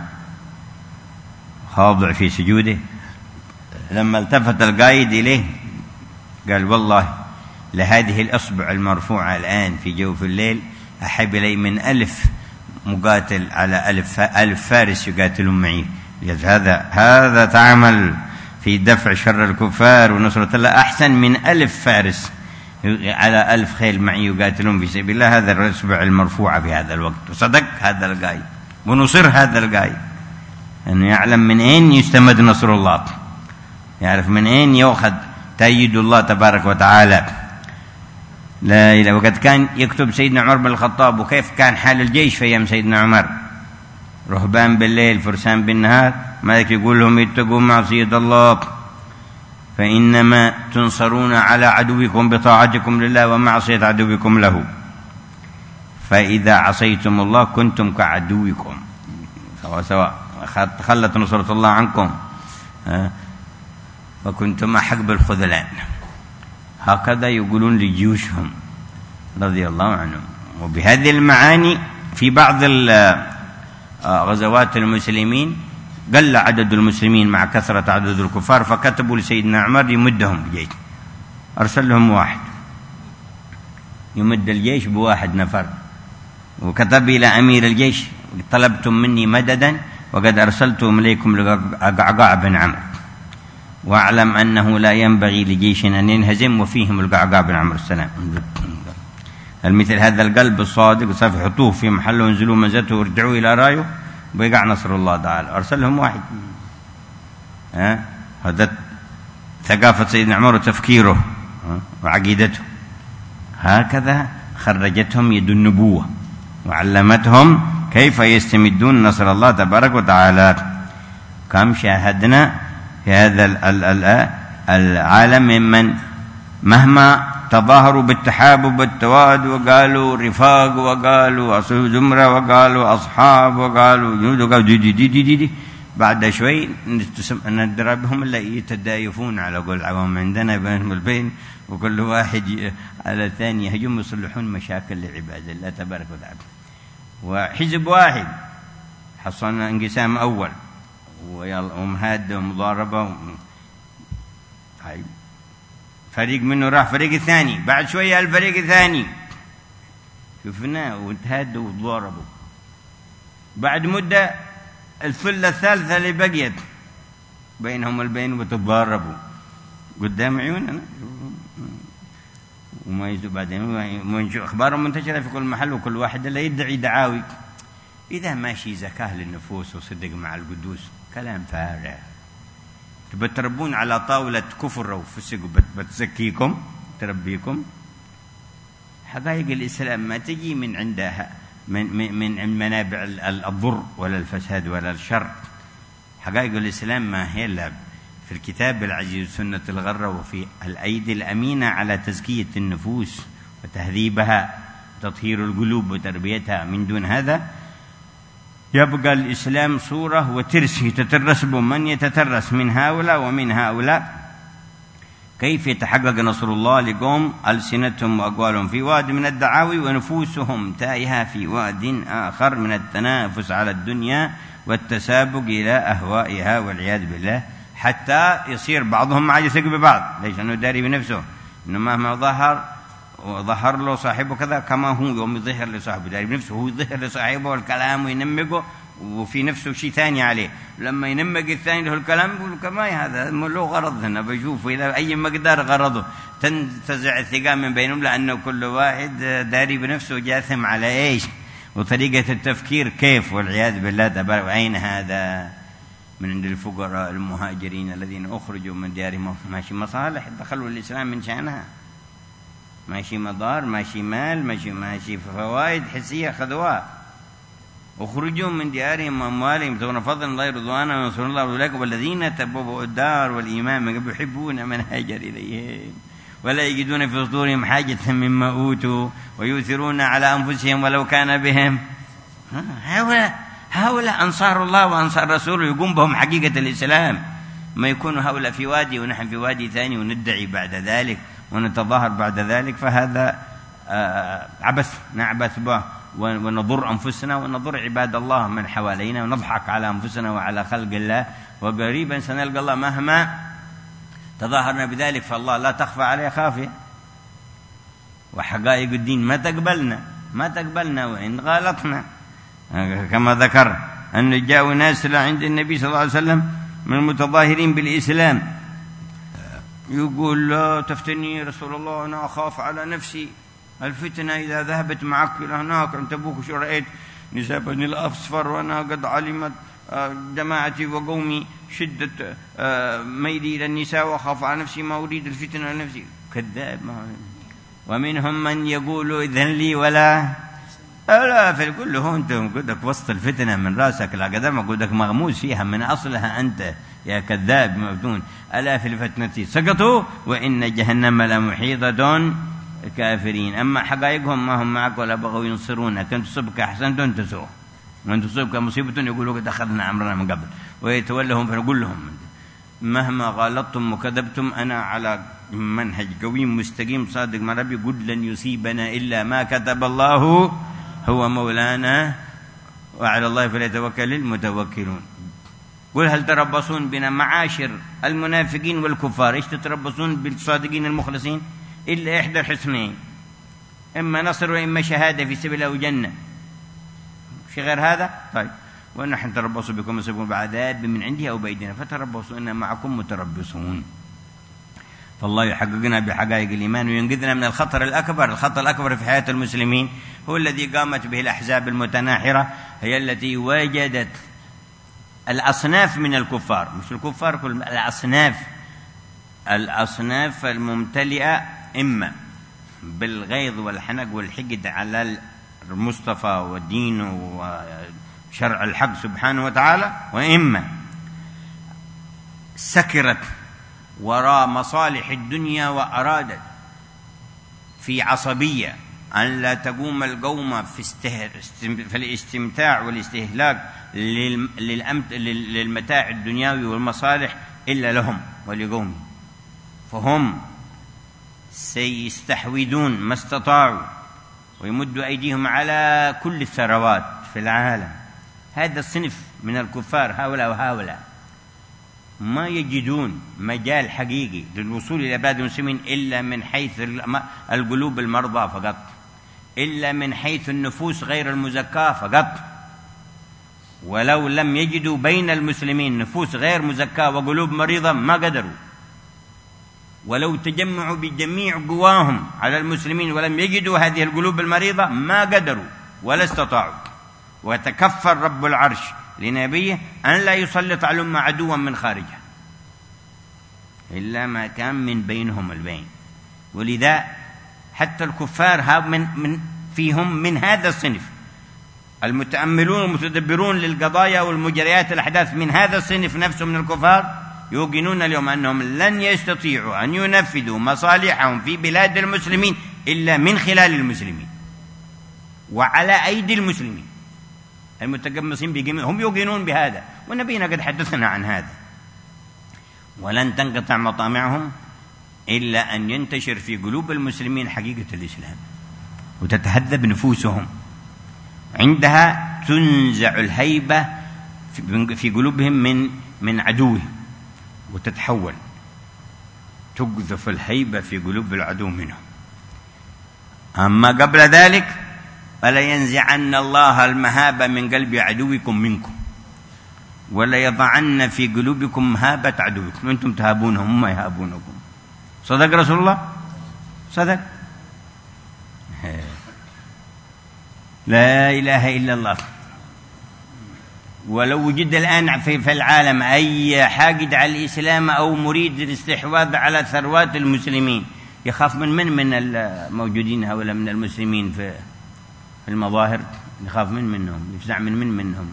خاضع في سجوده. لما التفت القائد إليه قال والله لهذه الإصبع المرفوعة الآن في جوف الليل أحب إلي من ألف مقاتل على ألف ألف فارس يقاتلون معي. هذا هذا تعمل في دفع شر الكفار ونصرة الله أحسن من ألف فارس على ألف خيل معي يقاتلون في سبيل الله. هذا الإصبع المرفوعة في هذا الوقت. وصدق هذا القائد ونصر هذا القائد أنه يعلم من أين يستمد نصر الله، يعرف من أين يأخذ تأييد الله تبارك وتعالى. لا إله. وقد كان يكتب سيدنا عمر بن الخطاب وكيف كان حال الجيش في أيام سيدنا عمر، رهبان بالليل فرسان بالنهار، مالك يقول لهم اتقوا معصية الله فإنما تنصرون على عدوكم بطاعتكم لله ومعصية عدوكم له، فإذا عصيتم الله كنتم كعدوكم سواء سواء، خلت نصرة الله عنكم وكنتم أحق بالخذلان. هكذا يقولون لجيوشهم رضي الله عنهم. وبهذه المعاني في بعض غزوات المسلمين قل عدد المسلمين مع كثرة عدد الكفار، فكتبوا لسيدنا عمر يمدهم الجيش، أرسل لهم واحد يمد الجيش بواحد نفر، وكتب إلى أمير الجيش طلبتم مني مددا وقد أرسلتم إليكم لقعقاع بن عمرو، واعلم أنه لا ينبغي لجيش أن ينهزم وفيهم القعقاع بن عمرو السلام. المثل هذا القلب الصادق صافي حطوه في محله وانزلوا منزلته وارجعوا إلى رايه ويقع نصر الله تعالى. أرسلهم واحد. ها هذا ثقافة سيدنا عمر وتفكيره وعقيدته. هكذا خرجتهم يد النبوة وعلمتهم كيف يستمدون نصر الله تبارك وتعالى. كم شاهدنا في هذا العالم ممن مهما تظاهروا بالتحابب والتواد وقالوا رفاق وقالوا زمرة وقالوا أصحاب وقالوا جنود وقالوا دي دي دي دي دي, دي. بعد شوي ندرى بهم اللي يتدايفون على قول العوام عندنا بينهم البين، وكل واحد على الثاني يهجم يصلحون مشاكل لعباد الله تبارك وتعالى. وحزب واحد حصلنا انقسام أول ومهادة ومضاربة، فريق منه راح فريق الثاني، بعد شوية الفريق الثاني شفناه وتهادوا وتضاربوا، بعد مدة الفلة الثالثة اللي بقيت بينهم البين وتضاربوا قدام عيوننا وما يزوا بعدين أخبارهم منتشرة في كل محل وكل واحد اللي يدعي دعاوي. إذا ماشي زكاة للنفوس وصدق مع القدوس كلام فارغ. بتربون على طاولة كفر وفسق وبتزكيكم تربيكم. حقائق الإسلام ما تجي من عندها من من منابع الضر ولا الفساد ولا الشر. حقائق الإسلام ما هي إلا في الكتاب العزيز سنة الغرة وفي الأيدي الأمينة على تزكية النفوس وتهذيبها وتطهير القلوب وتربيتها. من دون هذا يبقى الإسلام صورة وترس يتترس بمن يتترس من هؤلاء ومن هؤلاء. كيف يتحقق نصر الله لقوم ألسنتهم وأقوالهم في واد من الدعاوي ونفوسهم تائهة في واد آخر من التنافس على الدنيا والتسابق إلى أهوائها والعياذ بالله، حتى يصير بعضهم ما يثق ببعض. ليش؟ أنه داري بنفسه إنه مهما ظهر وظهر له صاحبه كذا كما هو يوم يظهر لصاحبه داري بنفسه، هو يظهر لصاحبه والكلام وينمقه وفي نفسه شيء ثاني عليه. لما ينمق الثاني له الكلام يقول كما هذا له غرض هنا بشوفه إلى أي مقدار غرضه. تنتزع الثقة من بينهم لأنه كل واحد داري بنفسه جاثم على إيش وطريقة التفكير كيف والعياذ بالله تبارك. أين هذا؟ من عند الفقراء المهاجرين الذين أخرجوا من ديارهم ماشي مصالح دخلوا الإسلام من شأنها، ماشي مضار ماشي مال ماشي ماشي فوائد حسية خذوها. أخرجوا من ديارهم وأموالهم يبتغون فضلا الله رضوانا وينصرون الله أولئك والذين تبوأوا الدار والإيمان من يحبون من هاجر إليهم ولا يجدون في صدورهم حاجة مما أوتوا ويؤثرون على أنفسهم ولو كان بهم. هؤلاء هؤلاء أنصار الله وأنصار رسوله يقوم بهم حقيقة الإسلام. ما يكون هؤلاء في وادي ونحن في وادي ثاني وندعي بعد ذلك ونتظاهر بعد ذلك، فهذا عبث نعبث به ونضر أنفسنا ونضر عباد الله من حوالينا ونضحك على أنفسنا وعلى خلق الله، وقريبا سنلقى الله مهما تظاهرنا بذلك فالله لا تخفى عليه خافية. وحقائق الدين ما تقبلنا ما تقبلنا وإن غالطنا، كما ذكر أن جاءوا ناس عند النبي صلى الله عليه وسلم من المتظاهرين بالإسلام يقول لا تفتني رسول الله أنا أخاف على نفسي الفتنة إذا ذهبت معك إلى هناك أنت أبوك شو رأيت نساء بني الأصفر وأنا قد علمت جماعتي وقومي شدة ميلي إلى النساء وأخاف على نفسي ما أريد الفتنة لنفسي. كذاب. ومنهم من يقول إذن لي ولا ألا فيقول له أنت قدك وسط الفتنة من رأسك لا قدام قدك مغموس فيها من أصلها أنت يا كذاب مفتون. ألا في الفتنة سقطوا وإن جهنم لمحيطة كافرين. أما حقائقهم ما هم معك ولا بغوا ينصرونك. أن تصبك أحسنتم تسوء وأن تصبك مصيبة يقولوا قد أخذنا أمرنا من قبل ويتولهم فنقول لهم مهما غلطتم وكذبتم أنا على منهج قويم مستقيم صادق مع ربي قل لن يصيبنا إلا ما كتب الله هو مولانا وعلى الله فليتوكل المتوكلون. قل هل تربصون بنا معاشر المنافقين والكفار؟ إيش تتربصون بالصادقين المخلصين؟ إلا إحدى الحسنين إما نصر وإما شهادة في سبيل الله وجنة. في غير هذا طيب ونحن نتربص بكم وسبكم بعذاب من عندي أو بأيدينا فتربصوا إنا معكم متربصون. فالله يحققنا بحقائق الإيمان وينقذنا من الخطر الأكبر. الخطر الأكبر في حياة المسلمين هو الذي قامت به الأحزاب المتناحرة، هي التي وجدت الأصناف من الكفار، مش الكفار كل الأصناف الأصناف الممتلئة إما بالغيظ والحنق والحقد على المصطفى والدين وشرع الحق سبحانه وتعالى، وإما سكرت وراء مصالح الدنيا وأرادت في عصبية أن لا تقوم القوم في, في الاستمتاع والاستهلاك للمتاع الدنيوي والمصالح إلا لهم ولقوم، فهم سيستحوذون ما استطاعوا ويمدوا أيديهم على كل الثروات في العالم. هذا الصنف من الكفار هؤلاء وهؤلاء ما يجدون مجال حقيقي للوصول إلى بلاد المسلمين إلا من حيث القلوب المرضى فقط، إلا من حيث النفوس غير المزكاة فقط. ولو لم يجدوا بين المسلمين نفوس غير مزكاة وقلوب مريضة ما قدروا، ولو تجمعوا بجميع قواهم على المسلمين ولم يجدوا هذه القلوب المريضة ما قدروا ولا استطاعوا. وتكفر رب العرش لنبيه أن لا يسلط على الأمة عدوا من خارجها إلا ما كان من بينهم البين. ولذا حتى الكفار هاب من من فيهم من هذا الصنف، المتأملون والمتدبرون للقضايا والمجريات الأحداث من هذا الصنف نفسه من الكفار يوقنون اليوم أنهم لن يستطيعوا أن ينفذوا مصالحهم في بلاد المسلمين إلا من خلال المسلمين وعلى أيدي المسلمين. المتقمصين بهم هم يوقنون بهذا، ونبينا قد حدثنا عن هذا. ولن تنقطع مطامعهم إلا أن ينتشر في قلوب المسلمين حقيقة الإسلام وتتهذب نفوسهم، عندها تنزع الهيبة في قلوبهم من من عدوهم وتتحول، تقذف الهيبة في قلوب العدو منهم. أما قبل ذلك فلا ينزعن الله المهابة من قلب عدوكم منكم ولا يضعن في قلوبكم مهابة عدوكم، أنتم تهابونهم هم يهابونكم. صدق رسول الله؟ صدق. لا إله إلا الله. ولو وجد الآن في العالم أي حاقد على الإسلام أو مريد الاستحواذ على ثروات المسلمين يخاف من من من الموجودين هؤلاء من المسلمين في المظاهر، يخاف من منهم، يفزع من من منهم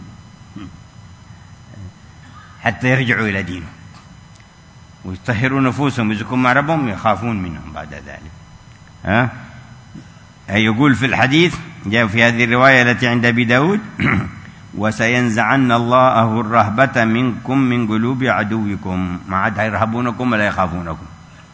حتى يرجعوا إلى دينه ويطهروا نفوسهم ويزكوا مع ربهم، يخافون منهم بعد ذلك. ها يقول في الحديث جاء في هذه الرواية التي عند أبي داود وسينزعن الله الرهبة منكم من قلوب عدوكم، ما عاد يرهبونكم ولا يخافونكم.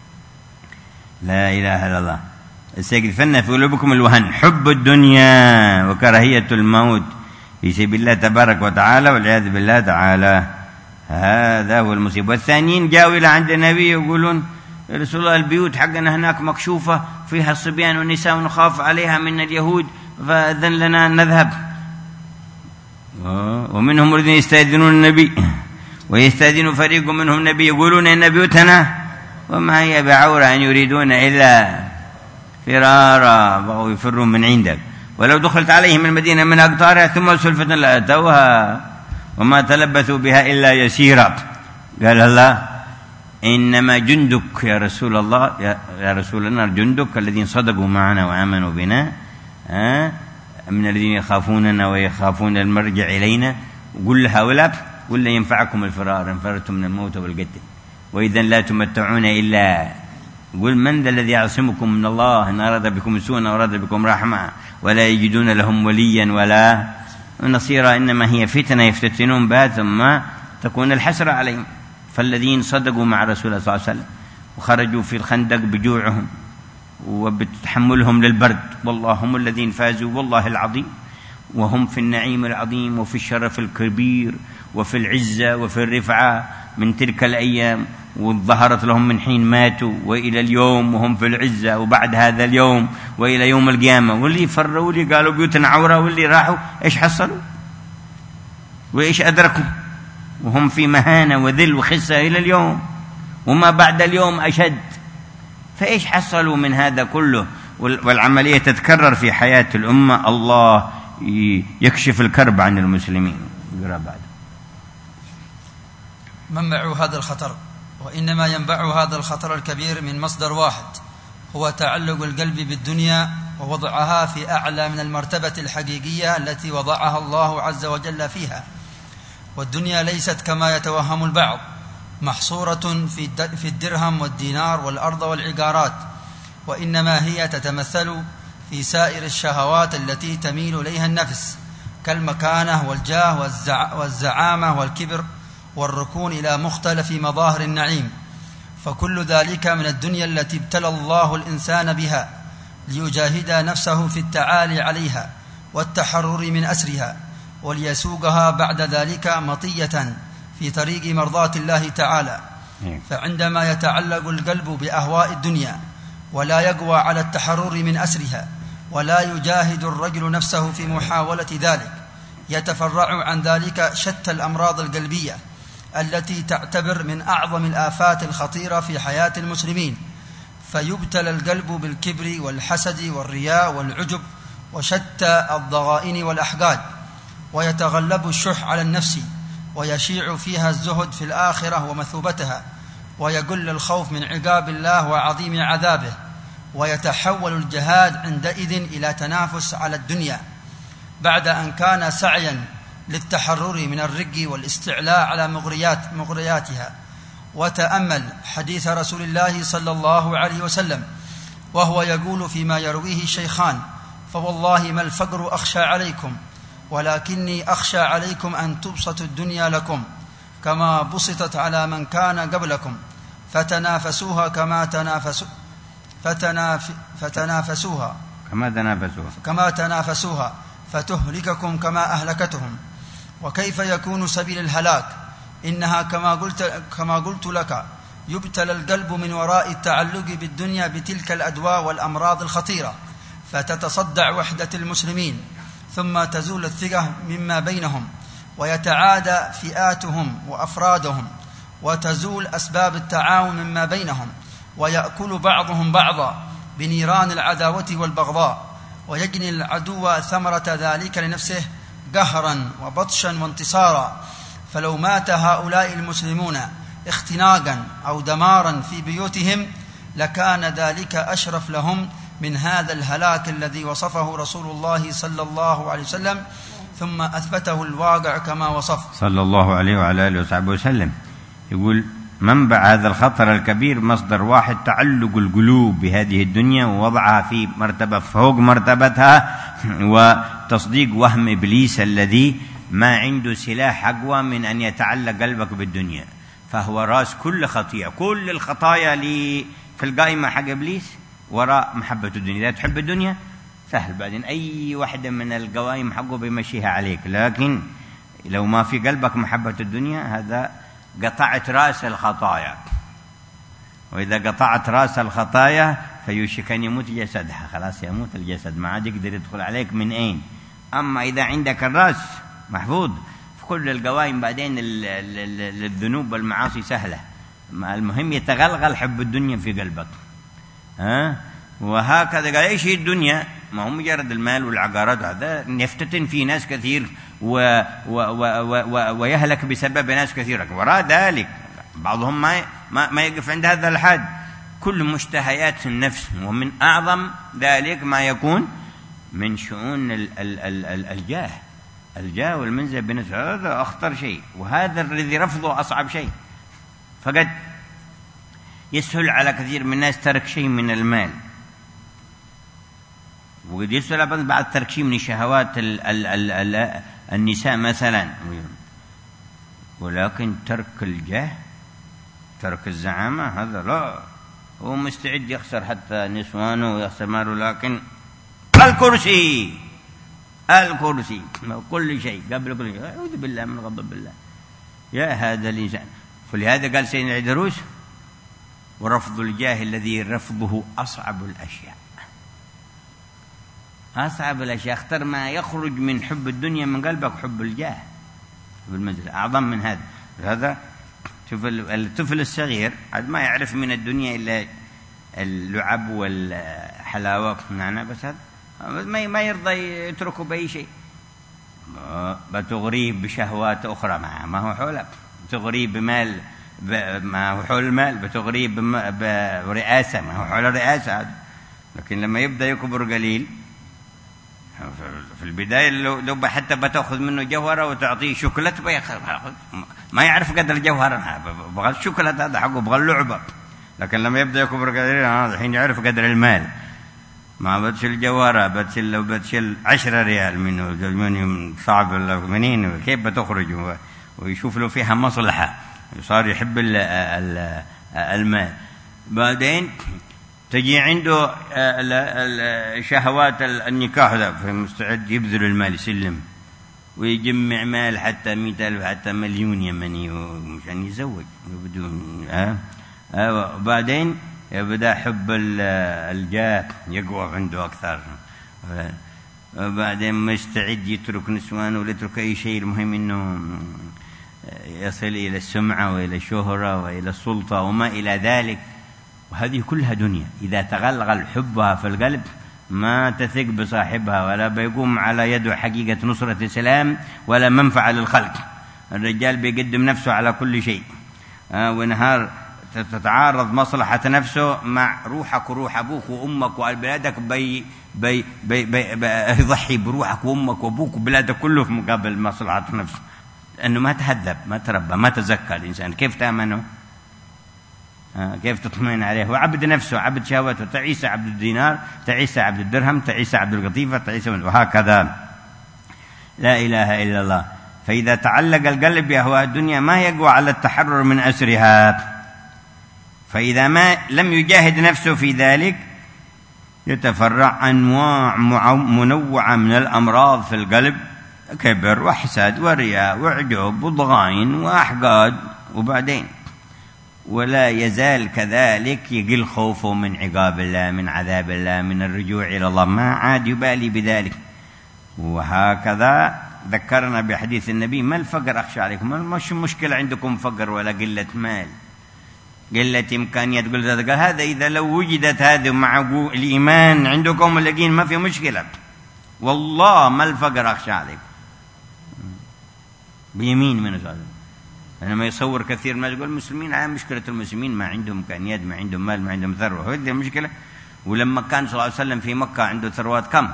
لا إله إلا الله. سيقذفن في قلوبكم الوهن، حب الدنيا وكراهية الموت في سبيل الله تبارك وتعالى والعياذ بالله تعالى. هذا هو المصيبة. والثانيين جاءوا إلى عند النبي يقولون رسول الله البيوت حقنا هناك مكشوفة فيها الصبيان والنساء ونخاف عليها من اليهود فأذن لنا أن نذهب. ومنهم الذين يستأذنون النبي ويستأذن فريق منهم النبي يقولون إن بيوتنا وما هي بعورة أن يريدون إلا فرارا، بغوا يفرون من عندك. ولو دخلت عليهم المدينة من أقطارها ثم سلفة لأتوها وما تلبثوا بها إلا يسيرا. قال الله إنما جندك يا رسول الله يا رسول الله جندك الذين صدقوا معنا وآمنوا بنا ها من الذين يخافوننا ويخافون المرجع إلينا. وقل هؤلاء قل لا ينفعكم الفرار إن فررتم من الموت والقتل وإذا لا تمتعون إلا. قل من ذا الذي يعصمكم من الله إن أراد بكم سوءا وأراد بكم رحمة ولا يجدون لهم وليا ولا نصيرا إنما هي فتنة يفتتنون بها ثم تكون الحسرة عليهم. فالذين صدقوا مع رسول الله صلى الله عليه وسلم وخرجوا في الخندق بجوعهم وبتحملهم للبرد والله هم الذين فازوا والله العظيم، وهم في النعيم العظيم وفي الشرف الكبير وفي العزة وفي الرفعة من تلك الأيام وظهرت لهم من حين ماتوا وإلى اليوم وهم في العزة وبعد هذا اليوم وإلى يوم القيامة. واللي فروا واللي قالوا بيوتنا عورة واللي راحوا إيش حصلوا وإيش أدركوا وهم في مهانة وذل وخسة إلى اليوم وما بعد اليوم أشد. فإيش حصلوا من هذا كله؟ والعملية تتكرر في حياة الأمة. الله يكشف الكرب عن المسلمين. اقرأ بعد. منبع هذا الخطر، وإنما ينبع هذا الخطر الكبير من مصدر واحد هو تعلق القلب بالدنيا ووضعها في أعلى من المرتبة الحقيقية التي وضعها الله عز وجل فيها. والدنيا ليست كما يتوهم البعض محصورة في الدرهم والدينار والأرض والعقارات، وإنما هي تتمثل في سائر الشهوات التي تميل إليها النفس كالمكانة والجاه والزعامة والكبر والركون إلى مختلف مظاهر النعيم. فكل ذلك من الدنيا التي ابتلى الله الإنسان بها ليجاهد نفسه في التعالي عليها والتحرر من أسرها وليسوقها بعد ذلك مطية في طريق مرضاة الله تعالى. فعندما يتعلق القلب بأهواء الدنيا ولا يقوى على التحرر من أسرها ولا يجاهد الرجل نفسه في محاولة ذلك يتفرع عن ذلك شتى الأمراض القلبية التي تعتبر من أعظم الآفات الخطيرة في حياة المسلمين. فيبتلى القلب بالكبر والحسد والرياء والعجب وشتى الضغائن والأحقاد، ويتغلب الشح على النفس ويشيع فيها الزهد في الآخرة ومثوبتها، ويقل الخوف من عقاب الله وعظيم عذابه، ويتحول الجهاد عندئذ إلى تنافس على الدنيا، بعد أن كان سعيا للتحرر من الرق والاستعلاء على مغريات مغرياتها. وتأمل حديث رسول الله صلى الله عليه وسلم وهو يقول فيما يرويه الشيخان: فوالله ما الفقر أخشى عليكم ولكني أخشى عليكم أن تبسط الدنيا لكم كما بسطت على من كان قبلكم فتنافسوها كما تنافسوا فتناف فتنافسوها كما تنافسوها كما تنافسوها فتهلككم كما أهلكتهم. وكيف يكون سبيل الهلاك؟ إنها كما قلت, كما قلت لك يبتلى القلب من وراء التعلق بالدنيا بتلك الأدواء والأمراض الخطيرة، فتتصدع وحدة المسلمين، ثم تزول الثقة مما بينهم، ويتعادى فئاتهم وأفرادهم، وتزول أسباب التعاون مما بينهم، ويأكل بعضهم بعضا بنيران العداوة والبغضاء، ويجني العدو ثمرة ذلك لنفسه قهرا وبطشا وانتصارا. فلو مات هؤلاء المسلمون اختناقا أو دمارا في بيوتهم لكان ذلك أشرف لهم من هذا الهلاك الذي وصفه رسول الله صلى الله عليه وسلم ثم أثبته الواقع كما وصف صلى الله عليه وعلى آله وصحبه وسلم. يقول منبع هذا الخطر الكبير مصدر واحد: تعلق القلوب بهذه الدنيا ووضعها في مرتبة فوق مرتبتها، وتصديق وهم إبليس الذي ما عنده سلاح أقوى من أن يتعلق قلبك بالدنيا، فهو رأس كل خطيئة. كل الخطايا اللي في القائمة حق إبليس وراء محبة الدنيا. إذا تحب الدنيا سهل بعدين أي واحدة من القوائم حقه بيمشيها عليك، لكن لو ما في قلبك محبة الدنيا هذا قطعت رأس الخطايا، وإذا قطعت رأس الخطايا فيوشك أن يموت جسدها، خلاص يموت الجسد ما عاد يقدر يدخل عليك من أين. أما إذا عندك الرأس محفوظ في كل القوائم بعدين الذنوب والمعاصي سهلة. المهم يتغلغل حب الدنيا في قلبك. ها وهكذا قال ايش هي الدنيا؟ ما هو مجرد المال والعقارات، هذا يفتتن فيه ناس كثير و و و و ويهلك بسبب ناس كثيرة. وراء ذلك بعضهم ما ما, ما يقف عند هذا الحد، كل مشتهيات النفس، ومن أعظم ذلك ما يكون من شؤون ال ال ال ال الجاه الجاه والمنزل بالنسبة، هذا أخطر شيء، وهذا الذي رفضه أصعب شيء. فقد يسهل على كثير من الناس ترك شيء من المال، وقد يسهل بعد ترك شيء من شهوات ال ال ال ال النساء مثلا، ولكن ترك الجاه ترك الزعامة هذا لا، هو مستعد يخسر حتى نسوانه ويخسر ماله، لكن الكرسي الكرسي كل شيء قبل كل شيء. أعوذ بالله من غضب الله يا هذا الإنسان. فلهذا قال سيدنا عيدروس: ورفض الجاه الذي رفضه أصعب الأشياء. أصعب الأشياء اختر ما يخرج من حب الدنيا من قلبك، حب الجاه بالمنزل أعظم من هذا. هذا شوف الطفل الصغير ما يعرف من الدنيا إلا اللعب والحلاوة نعنى، بس هذا ما يرضى يتركه بأي شيء. بتغريه بشهوات أخرى ما هو حولك، تغريه بمال ما هو حول المال، بتغريه برئاسة ما هو حول الرئاسة. لكن لما يبدأ يكبر قليل في البداية لو حتى بتأخذ منه جوهرة وتعطيه شوكولات ما يعرف قدر الجوهرة، بغى الشوكولات هذا حقه، بغى اللعبة. لكن لما يبدأ يكبر قليل هذا الحين يعرف قدر المال، ما بتشيل جوهرة بتشيل لو بتشيل عشرة ريال منه من صعب منين كيف بتخرج، ويشوف له فيها مصلحة، صار يحب المال. بعدين تجي عنده شهوات النكاح، ذا فمستعد يبذل المال يسلم ويجمع مال حتى مئة ألف حتى مليون يمني مشان يزوج بدون ها. وبعدين يبدأ حب الجاه يقوى عنده أكثر، وبعدين مستعد يترك نسوانه ولا يترك أي شيء، المهم إنه يصل إلى السمعة وإلى الشهرة وإلى السلطة وما إلى ذلك. وهذه كلها دنيا إذا تغلغل حبها في القلب ما تثق بصاحبها ولا بيقوم على يده حقيقة نصرة الإسلام ولا منفعة للخلق. الرجال بيقدم نفسه على كل شيء، آه ونهار تتعارض مصلحة نفسه مع روحك وروح أبوك وأمك وبلادك، بي بي بي بي بي يضحي بروحك وأمك وأبوك وبلادك كله في مقابل مصلحة نفسه، أنه ما تهذب، ما تربى، ما تزكى الإنسان. كيف تأمنه؟ كيف تطمئن عليه؟ هو عبد نفسه، عبد شهوته، تعيسى عبد الدينار، تعيسى عبد الدرهم، تعيسى عبد القطيفة، تعيسى، وهكذا. لا إله إلا الله. فإذا تعلق القلب بأهواء الدنيا ما يقوى على التحرر من أسرها، فإذا ما لم يجاهد نفسه في ذلك يتفرع أنواع منوعة من الأمراض في القلب، كبر وحسد ورياء وعجب وضغائن وأحقاد، وبعدين ولا يزال كذلك يقل خوفه من عقاب الله، من عذاب الله، من الرجوع إلى الله، ما عاد يبالي بذلك. وهكذا ذكرنا بحديث النبي: ما الفقر أخشى عليكم، مش مشكلة عندكم فقر ولا قلة مال، قلة إمكانيات، قلت قال هذا إذا لو وجدت هذه مع الإيمان عندكم اليقين ما في مشكلة، والله ما الفقر أخشى عليكم. بيمين من هذا. لما يصور كثير ما يقول المسلمين على مشكلة المسلمين ما عندهم إمكانيات، ما عندهم مال، ما عندهم ثروة، هذه المشكلة. ولما كان صلى الله عليه وسلم في مكة عنده ثروات كم؟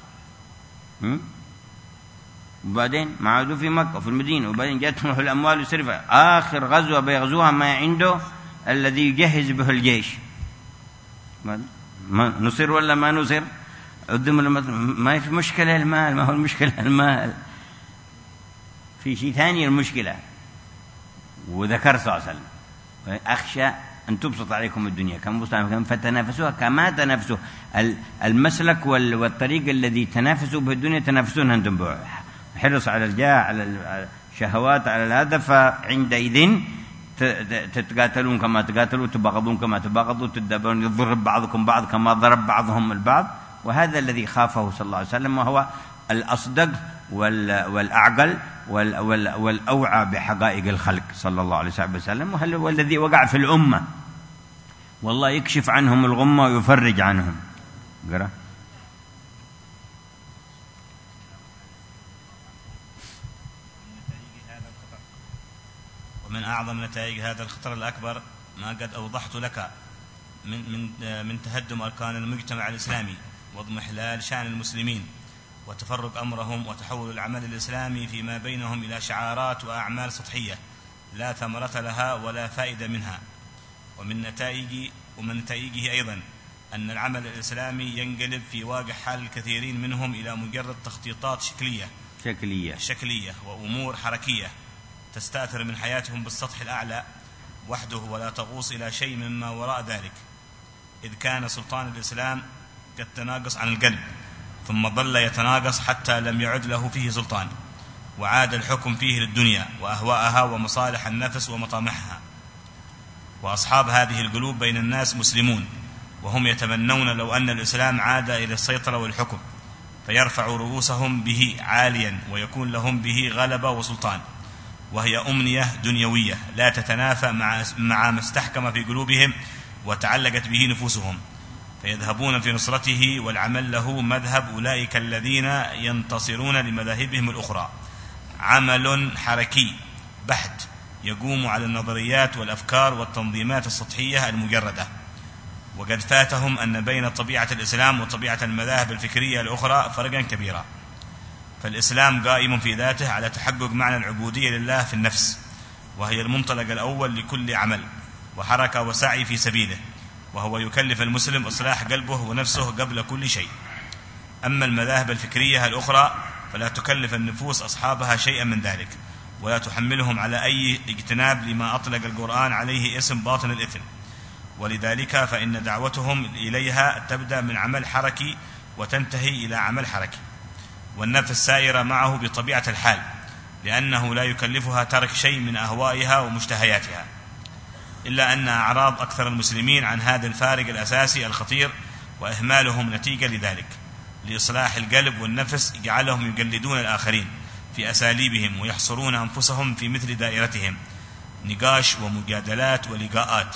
وبعدين ما عادوا في مكة وفي المدينة، وبعدين جاتهم الأموال وسرفة. آخر غزوة بيغزوها ما عنده الذي يجهز به الجيش. ما نصر ولا ما نصر؟ ما في مشكلة المال، ما هو المشكلة المال، في شيء ثاني المشكلة. وذكر صلى الله عليه وسلم: أخشى أن تبسط عليكم الدنيا كم فتنافسوها كما تنافسوا. المسلك والطريق الذي تنافسوا به الدنيا تنافسون أنتم به. حرص على الجاه، على الشهوات، على هذا، فعندئذ تتقاتلون كما تقاتلوا، تباغضون كما تباغضوا، تدبرون، يضرب بعضكم بعض كما ضرب بعضهم البعض. وهذا الذي خافه صلى الله عليه وسلم، وهو الأصدق والأعقل والأوعى بحقائق الخلق صلى الله عليه وسلم، وهو الذي وقع في الأمة، والله يكشف عنهم الغمة ويفرج عنهم. قرأ. ومن أعظم نتائج هذا الخطر الأكبر ما قد أوضحت لك من من من تهدم أركان المجتمع الإسلامي واضمحلال شأن المسلمين وتفرق أمرهم وتحول العمل الإسلامي فيما بينهم إلى شعارات وأعمال سطحية لا ثمرة لها ولا فائدة منها. ومن نتائج ومن نتائجه أيضا أن العمل الإسلامي ينقلب في واقع حال الكثيرين منهم إلى مجرد تخطيطات شكلية شكلية شكلية وأمور حركية تستأثر من حياتهم بالسطح الأعلى وحده ولا تغوص إلى شيء مما وراء ذلك، إذ كان سلطان الإسلام قد تناقص عن القلب ثم ظل يتناقص حتى لم يعد له فيه سلطان، وعاد الحكم فيه للدنيا وأهواءها ومصالح النفس ومطامحها. وأصحاب هذه القلوب بين الناس مسلمون، وهم يتمنون لو أن الإسلام عاد إلى السيطرة والحكم، فيرفع رؤوسهم به عاليا ويكون لهم به غلبة وسلطان، وهي أمنية دنيوية لا تتنافى مع مع ما استحكم في قلوبهم وتعلقت به نفوسهم، فيذهبون في نصرته والعمل له مذهب أولئك الذين ينتصرون لمذاهبهم الأخرى، عمل حركي بحت يقوم على النظريات والأفكار والتنظيمات السطحية المجردة. وقد فاتهم أن بين طبيعة الإسلام وطبيعة المذاهب الفكرية الأخرى فرقا كبيرا. فالإسلام قائم في ذاته على تحقق معنى العبودية لله في النفس، وهي المنطلق الأول لكل عمل وحركة وسعي في سبيله، وهو يكلف المسلم إصلاح قلبه ونفسه قبل كل شيء. أما المذاهب الفكرية الأخرى فلا تكلف النفوس أصحابها شيئا من ذلك، ولا تحملهم على أي اجتناب لما أطلق القرآن عليه اسم باطن الإثم، ولذلك فإن دعوتهم إليها تبدأ من عمل حركي وتنتهي إلى عمل حركي، والنفس سائرة معه بطبيعة الحال، لأنه لا يكلفها ترك شيء من أهوائها ومشتهياتها، إلا أن أعراض أكثر المسلمين عن هذا الفارق الأساسي الخطير وإهمالهم نتيجة لذلك لإصلاح القلب والنفس جعلهم يقلدون الآخرين في أساليبهم ويحصرون أنفسهم في مثل دائرتهم، نقاش ومجادلات ولقاءات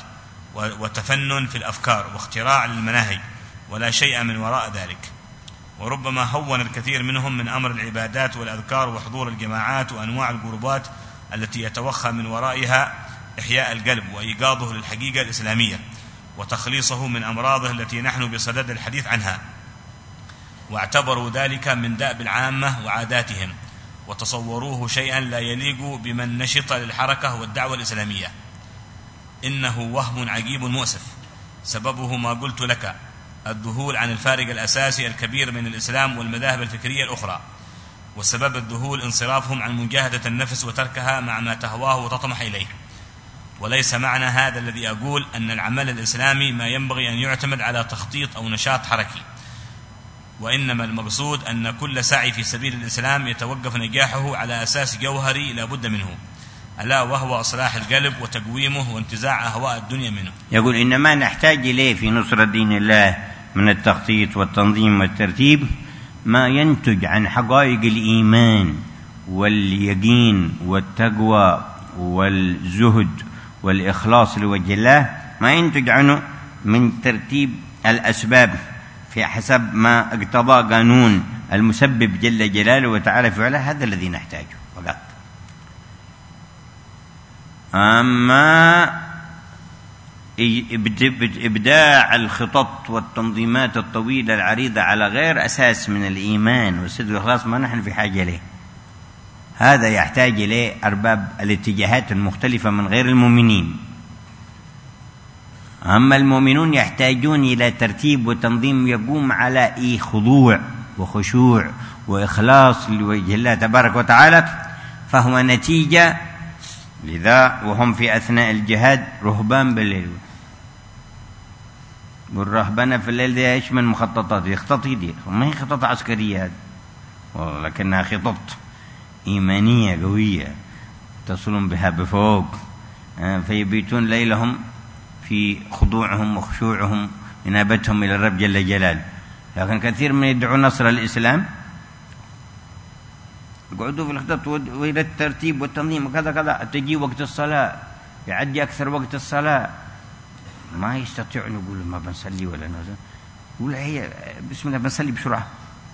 وتفنن في الأفكار واختراع للمناهج، ولا شيء من وراء ذلك. وربما هون الكثير منهم من أمر العبادات والأذكار وحضور الجماعات وأنواع القربات التي يتوخى من ورائها إحياء القلب وإيقاظه للحقيقة الإسلامية وتخليصه من أمراضه التي نحن بصدد الحديث عنها، واعتبروا ذلك من دأب العامة وعاداتهم، وتصوروه شيئا لا يليق بمن نشط للحركة والدعوة الإسلامية. إنه وهم عجيب مؤسف، سببه ما قلت لك، الذهول عن الفارق الأساسي الكبير من الإسلام والمذاهب الفكرية الأخرى، والسبب الذهول انصرافهم عن مجاهدة النفس وتركها مع ما تهواه وتطمح إليه. وليس معنى هذا الذي أقول أن العمل الإسلامي ما ينبغي أن يعتمد على تخطيط أو نشاط حركي، وإنما المقصود أن كل سعي في سبيل الإسلام يتوقف نجاحه على أساس جوهري لا بد منه، ألا وهو إصلاح القلب وتقويمه وانتزاع أهواء الدنيا منه. يقول إنما نحتاج إليه في نصرة دين الله من التخطيط والتنظيم والترتيب ما ينتج عن حقائق الإيمان واليقين والتقوى والزهد والإخلاص لوجه الله، ما ينتج عنه من ترتيب الأسباب في حسب ما اقتضى قانون المسبب جل جلاله وتعالى فعله. هذا الذي نحتاجه فقط. أما إبداع الخطط والتنظيمات الطويلة العريضة على غير أساس من الإيمان والصدق والإخلاص ما نحن في حاجة له. هذا يحتاج إليه أرباب الاتجاهات المختلفة من غير المؤمنين. أما المؤمنون يحتاجون إلى ترتيب وتنظيم يقوم على إيه خضوع وخشوع وإخلاص لوجه الله تبارك وتعالى، فهو نتيجة لذا وهم في أثناء الجهاد رهبان بالليل. والرهبنة في الليل دي إيش من مخططات يخطط دي، ما هي خطط عسكرية ولكنها خطط إيمانية قوية تصلون بها بفوق، فيبيتون ليلهم في خضوعهم وخشوعهم إنابتهم إلى الرب جل جلاله. لكن كثير من يدعون نصر الإسلام يقعدوا في الخطط وإلى الترتيب والتنظيم وكذا كذا، تجي وقت الصلاة يعدي أكثر وقت الصلاة ما يستطيعون يقولوا ما بنصلي ولا نزل، يقول هي بسم الله بنصلي بسرعة،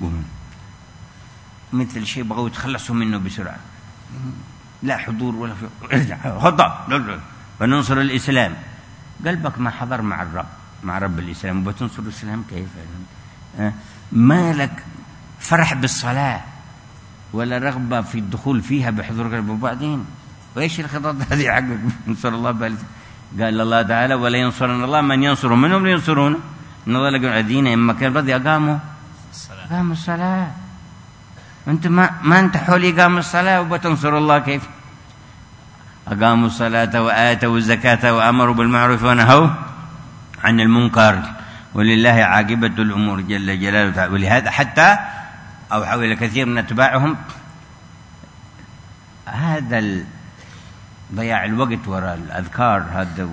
مثل شيء بغوا يتخلصوا منه بسرعة، لا حضور ولا ارجع خطأ فننصر الإسلام. قلبك ما حضر مع الرب مع رب الإسلام وبتنصر الإسلام كيف؟ ما لك فرح بالصلاة ولا رغبة في الدخول فيها بحضور قلب. وبعدين وإيش الخطط هذه حقك نصر الله بل قال الله تعالى ولا ينصرن الله من ينصر منهم لينصرون إن الله لقوا الذين إما كان رضي أقاموا أقاموا الصلاة. أنت ما ما أنت حولي قام الصلاة وبتنصر الله كيف؟ أقاموا الصلاة وآتوا الزكاة وأمروا بالمعروف ونهوا عن المنكر ولله عاقبة الأمور جل جلاله. ولهذا حتى أوحوا إلى كثير من أتباعهم هذا ضياع الوقت وراء الأذكار هذا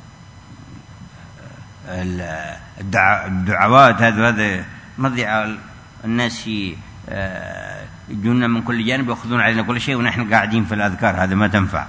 الدعوات هذا هذا مضيع الناس يجونا من كل جانب يأخذون علينا كل شيء ونحن قاعدين في الأذكار. هذا ما تنفع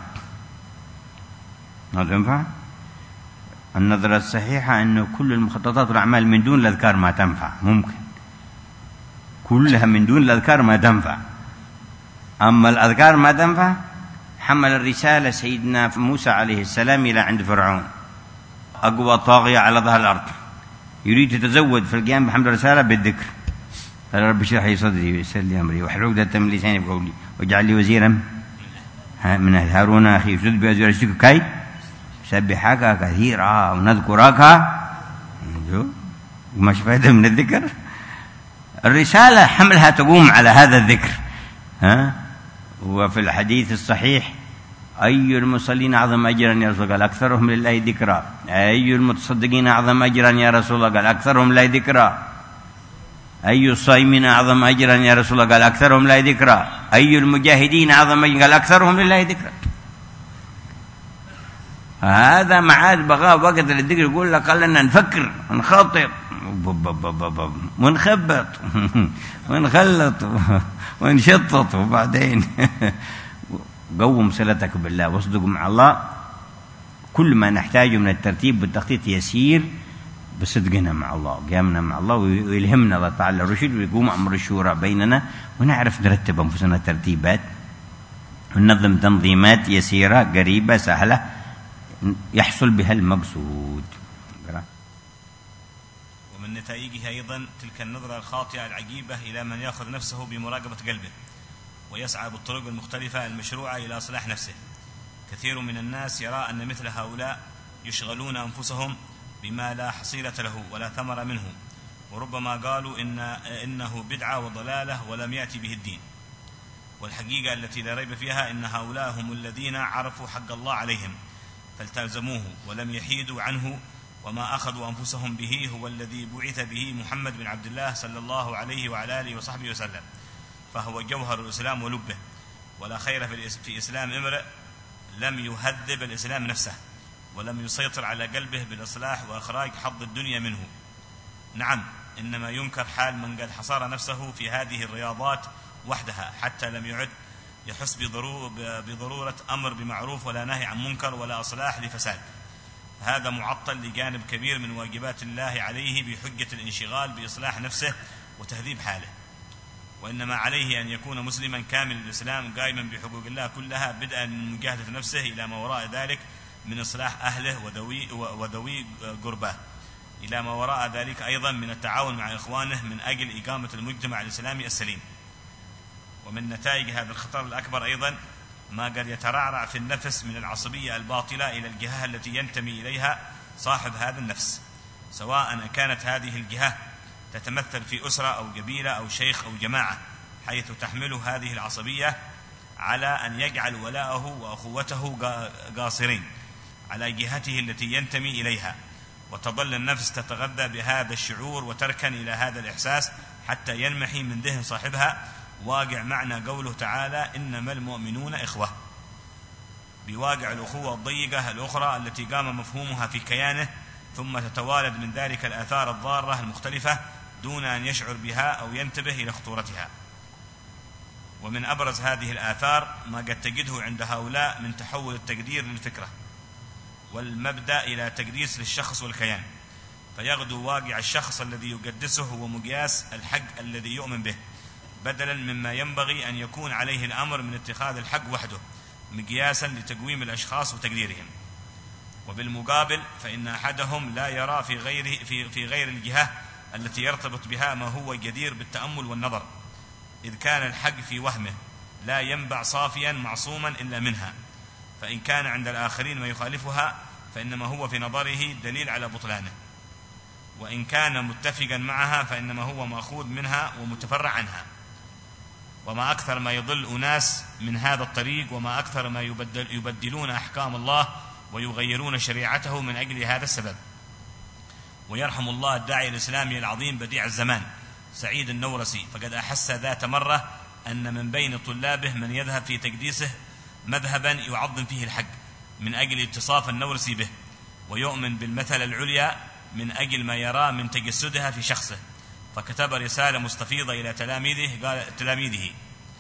ما تنفع. النظرة الصحيحة أنه كل المخططات والأعمال من دون الأذكار ما تنفع، ممكن كلها من دون الأذكار ما تنفع. أما الأذكار ما تنفع. حمل الرسالة سيدنا موسى عليه السلام إلى عند فرعون أقوى طاغية على ظهر الأرض يريد يتزود في القيام بحمل الرسالة بالذكر. قال رب اشرح لي صدري ويسر لي أمري واحلل عقدة من لساني يفقهوا قولي واجعل لي وزيرا من هارون أخي اشدد به أزري أشركه كي سبحك كثيرا ونذكرك وما شفايته من الذكر. الرسالة حملها تقوم على هذا الذكر. ها وفي الحديث الصحيح أي المصلين أعظم أجرا يا رسول الله؟ قال أكثرهم لله ذكرا. أي المتصدقين أعظم أجرا يا رسول الله؟ قال أكثرهم لله ذكرا. أي الصائمين أعظم أجرا يا رسول الله؟ قال أكثرهم لله ذكرا. أي المجاهدين أعظم أجرا؟ قال أكثرهم لله ذكرا. هذا معاد بغاء وقت الذكر يقول لك قال لنا نفكر ونخطط ونخبط ونخلط ونشطط وبعدين قوم صلتك بالله واصدق مع الله. كل ما نحتاجه من الترتيب والتخطيط يسير بصدقنا مع الله قيامنا مع الله ويلهمنا الله تعالى الرشد ويقوم أمر الشورى بيننا ونعرف نرتب أنفسنا ترتيبات وننظم تنظيمات يسيرة قريبة سهلة يحصل بها المقصود. ومن نتائجها أيضا تلك النظرة الخاطئة العجيبة إلى من يأخذ نفسه بمراقبة قلبه ويسعى بالطرق المختلفة المشروعة إلى إصلاح نفسه. كثير من الناس يرى أن مثل هؤلاء يشغلون أنفسهم بما لا حصيلة له ولا ثمر منه، وربما قالوا إن إنه بدعة وضلالة ولم يأتي به الدين. والحقيقة التي لا ريب فيها إن هؤلاء هم الذين عرفوا حق الله عليهم فالتزموه ولم يحيدوا عنه، وما أخذوا أنفسهم به هو الذي بعث به محمد بن عبد الله صلى الله عليه وعلى آله وصحبه وسلم، فهو جوهر الإسلام ولبه. ولا خير في إسلام امرئ لم يهذب الإسلام نفسه ولم يسيطر على قلبه بالإصلاح وإخراج حظ الدنيا منه. نعم، إنما ينكر حال من قد حصر نفسه في هذه الرياضات وحدها حتى لم يعد يحس بضرورة أمر بمعروف ولا نهي عن منكر ولا إصلاح لفساد. هذا معطل لجانب كبير من واجبات الله عليه بحجة الانشغال بإصلاح نفسه وتهذيب حاله. وإنما عليه أن يكون مسلما كامل الإسلام قائما بحقوق الله كلها، بدءا من مجاهدة نفسه إلى ما وراء ذلك من إصلاح أهله وذوي, وذوي قرباه، إلى ما وراء ذلك أيضا من التعاون مع إخوانه من أجل إقامة المجتمع الإسلامي السليم. ومن نتائج هذا الخطر الأكبر أيضا ما قد يترعرع في النفس من العصبية الباطلة إلى الجهة التي ينتمي إليها صاحب هذا النفس، سواء كانت هذه الجهة تتمثل في أسرة أو قبيلة أو شيخ أو جماعة، حيث تحمل هذه العصبية على أن يجعل ولاءه وأخوته قاصرين على جهته التي ينتمي إليها، وتظل النفس تتغذى بهذا الشعور وتركن إلى هذا الإحساس حتى ينمحي من ذهن صاحبها واقع معنى قوله تعالى إنما المؤمنون إخوة، بواقع الأخوة الضيقة الأخرى التي قام مفهومها في كيانه، ثم تتوالد من ذلك الآثار الضارة المختلفة دون أن يشعر بها أو ينتبه إلى خطورتها. ومن أبرز هذه الآثار ما قد تجده عند هؤلاء من تحول التقدير للفكرة والمبدأ إلى تقديس للشخص والكيان، فيغدو واقع الشخص الذي يقدسه هو مقياس الحق الذي يؤمن به، بدلا مما ينبغي أن يكون عليه الأمر من اتخاذ الحق وحده مقياسا لتقويم الأشخاص وتقديرهم. وبالمقابل فإن أحدهم لا يرى في غير, في, في غير الجهة التي يرتبط بها ما هو جدير بالتأمل والنظر، إذ كان الحق في وهمه لا ينبع صافيا معصوما إلا منها، فإن كان عند الآخرين ما يخالفها فإنما هو في نظره دليل على بطلانه، وإن كان متفقا معها فإنما هو مأخوذ منها ومتفرع عنها. وما أكثر ما يضل أناس من هذا الطريق، وما أكثر ما يبدل يبدلون أحكام الله ويغيرون شريعته من أجل هذا السبب. ويرحم الله الداعي الإسلامي العظيم بديع الزمان سعيد النورسي، فقد أحس ذات مرة أن من بين طلابه من يذهب في تقديسه مذهبا يعظم فيه الحق من أجل اتصاف النورسي به، ويؤمن بالمثل العليا من أجل ما يرى من تجسدها في شخصه، فكتب رسالة مستفيضة إلى تلاميذه قال, تلاميذه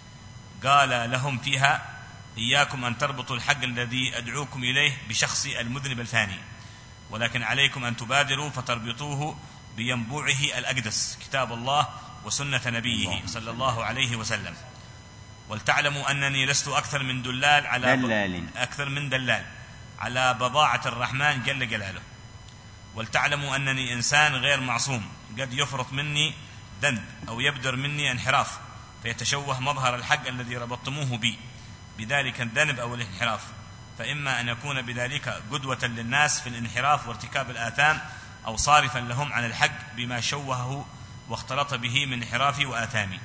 قال لهم فيها: إياكم أن تربطوا الحق الذي أدعوكم إليه بشخصي المذنب الفاني، ولكن عليكم أن تبادروا فتربطوه بينبوعه الأقدس كتاب الله وسنة نبيه صلى الله عليه وسلم. ولتعلموا أنني لست أكثر من دلال على دلال. أكثر من دلال على بضاعة الرحمن جل جلاله. ولتعلموا أنني إنسان غير معصوم، قد يفرط مني ذنب أو يبدر مني انحراف فيتشوه مظهر الحق الذي ربطتموه بي بذلك الذنب أو الانحراف، فإما أن يكون بذلك قدوة للناس في الانحراف وارتكاب الآثام، أو صارفا لهم عن الحق بما شوهه واختلط به من انحرافي وآثامي.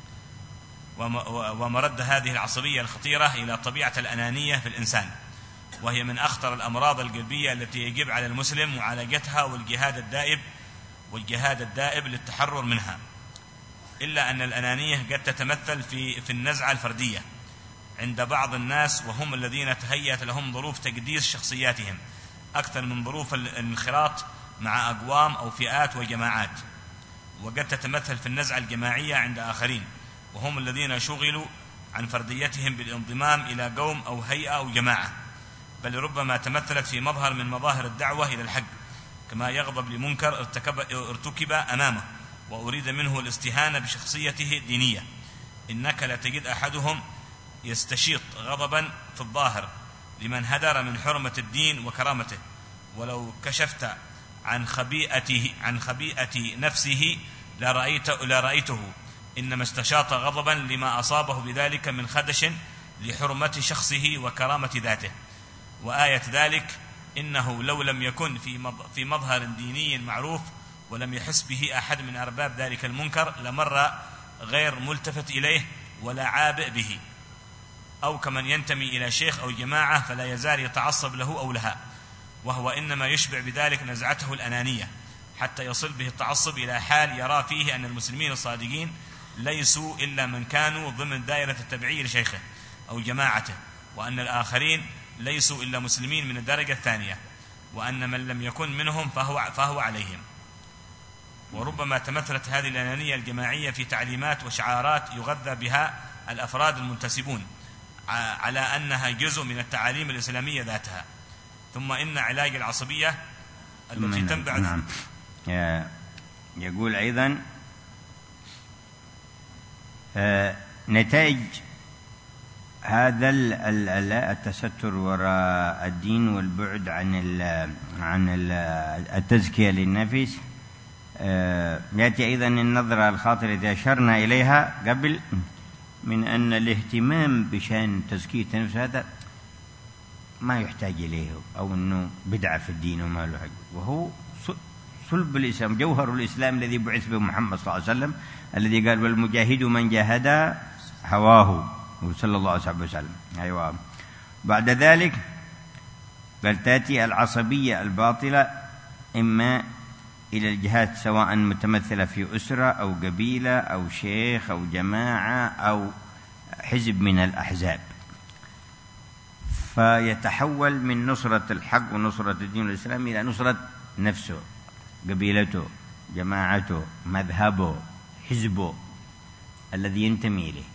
ومرد هذه العصبية الخطيرة إلى طبيعة الأنانية في الإنسان، وهي من أخطر الأمراض القلبية التي يجب على المسلم معالجتها والجهاد الدائب والجهاد الدائب للتحرر منها. إلا أن الأنانية قد تتمثل في في النزعة الفردية عند بعض الناس، وهم الذين تهيأت لهم ظروف تقديس شخصياتهم أكثر من ظروف الانخراط مع أقوام أو فئات وجماعات، وقد تتمثل في النزعة الجماعية عند آخرين، وهم الذين شغلوا عن فرديتهم بالانضمام إلى قوم أو هيئة أو جماعة، بل ربما تمثلت في مظهر من مظاهر الدعوة إلى الحق، كما يغضب لمنكر ارتكب, ارتكب أمامه وأريد منه الاستهانة بشخصيته الدينية. إنك لا تجد أحدهم يستشيط غضبا في الظاهر لمن هدر من حرمة الدين وكرامته، ولو كشفت عن خبيئته عن خبيئة نفسه لرأيت لرأيته إنما استشاط غضبا لما أصابه بذلك من خدش لحرمة شخصه وكرامة ذاته. وآية ذلك إنه لو لم يكن في مظهر ديني معروف ولم يحس به أحد من أرباب ذلك المنكر لمر غير ملتفت إليه ولا عابئ به، أو كمن ينتمي إلى شيخ أو جماعة فلا يزال يتعصب له أو لها، وهو إنما يشبع بذلك نزعته الأنانية حتى يصل به التعصب إلى حال يرى فيه أن المسلمين الصادقين ليسوا إلا من كانوا ضمن دائرة التبعية لشيخه أو جماعته، وأن الآخرين ليسوا إلا مسلمين من الدرجة الثانية، وأن من لم يكن منهم فهو, فهو عليهم. وربما تمثلت هذه الأنانية الجماعية في تعليمات وشعارات يغذى بها الأفراد المنتسبون على أنها جزء من التعاليم الإسلامية ذاتها. ثم إن علاج العصبية التي تنبع نعم. يقول أيضا نتائج هذا التستر وراء الدين والبعد عن عن التزكية للنفس يأتي أيضا النظرة الخاطئة التي أشرنا إليها قبل من أن الاهتمام بشأن تزكية النفس هذا ما يحتاج إليه، أو أنه بدعة في الدين وما له حق، وهو صلب الإسلام، جوهر الإسلام الذي بعث به محمد صلى الله عليه وسلم، الذي قال والمجاهد من جاهد هواه صلى الله عليه وسلم. أيوة. بعد ذلك قال تأتي العصبية الباطلة إما إلى الجهات سواء متمثلة في أسرة أو قبيلة أو شيخ أو جماعة أو حزب من الأحزاب، فيتحول من نصرة الحق ونصرة الدين الإسلامي إلى نصرة نفسه، قبيلته، جماعته، مذهبه، حزبه الذي ينتمي إليه،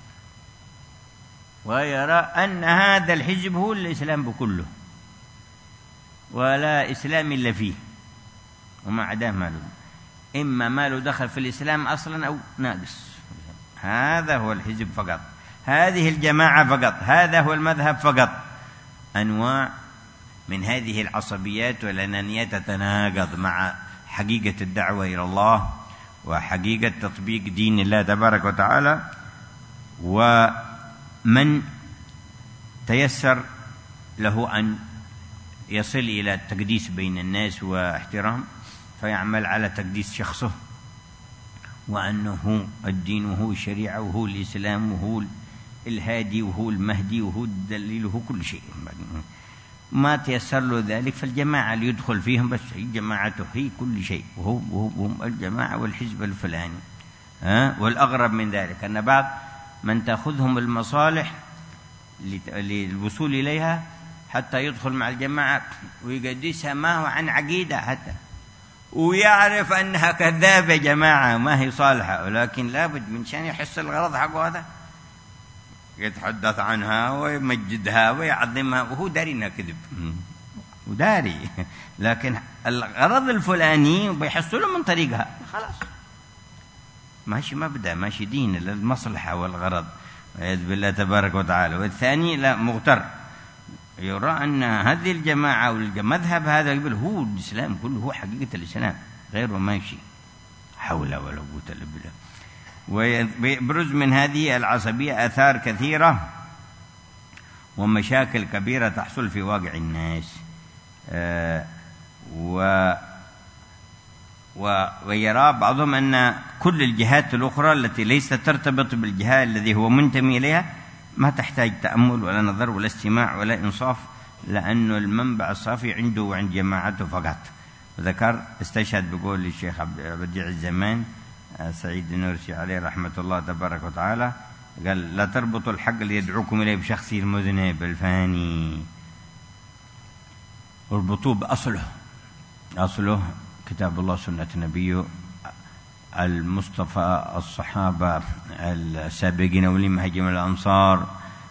ويرى أن هذا الحزب هو الإسلام بكله ولا إسلام إلا فيه، وما عداه ماله، إما ماله دخل في الإسلام أصلا أو ناقص. هذا هو الحزب فقط، هذه الجماعة فقط، هذا هو المذهب فقط. أنواع من هذه العصبيات والأنانيات تتناقض مع حقيقة الدعوة إلى الله وحقيقة تطبيق دين الله تبارك وتعالى. ومن تيسر له أن يصل إلى التقديس بين الناس واحترام فيعمل على تقديس شخصه، وأنه الدين وهو الشريعة وهو الإسلام وهو الهادي وهو المهدي وهو الدليل وهو كل شيء. ما تيسر له ذلك فالجماعة اللي يدخل فيهم بس هي جماعته هي كل شيء، وهو هم الجماعة والحزب الفلاني. ها؟ والأغرب من ذلك أن بعض من تأخذهم المصالح للوصول إليها حتى يدخل مع الجماعة ويقدسها ما هو عن عقيدة حتى، ويعرف أنها كذابة جماعة ما هي صالحة، ولكن لابد من شان يحس الغرض حقه هذا يتحدث عنها ويمجدها ويعظمها وهو داري انها كذب وداري، لكن الغرض الفلاني بيحصله من طريقها خلاص ماشي مبدأ ماشي دين المصلحة والغرض والعياذ بالله تبارك وتعالى. والثاني لا مغتر يرى أن هذه الجماعة والمذهب هذا يقول هو الإسلام كله هو حقيقة الإسلام غيره ماشي، حول ولا قوة إلا بالله. ويبرز من هذه العصبية آثار كثيرة ومشاكل كبيرة تحصل في واقع الناس. آه و ويرى بعضهم أن كل الجهات الأخرى التي ليست ترتبط بالجهة الذي هو منتمي إليها ما تحتاج تأمل ولا نظر ولا استماع ولا إنصاف، لأنه المنبع الصافي عنده وعند جماعته فقط. وذكر استشهد بقول الشيخ بديع الزمان سعيد النورسي عليه رحمة الله تبارك وتعالى، قال لا تربطوا الحق اللي يدعوكم إليه بشخصه المذنب الفاني، اربطوه بأصله، أصله كتاب الله سنة نبيه المصطفى الصحابة السابقين ولم هجم الأنصار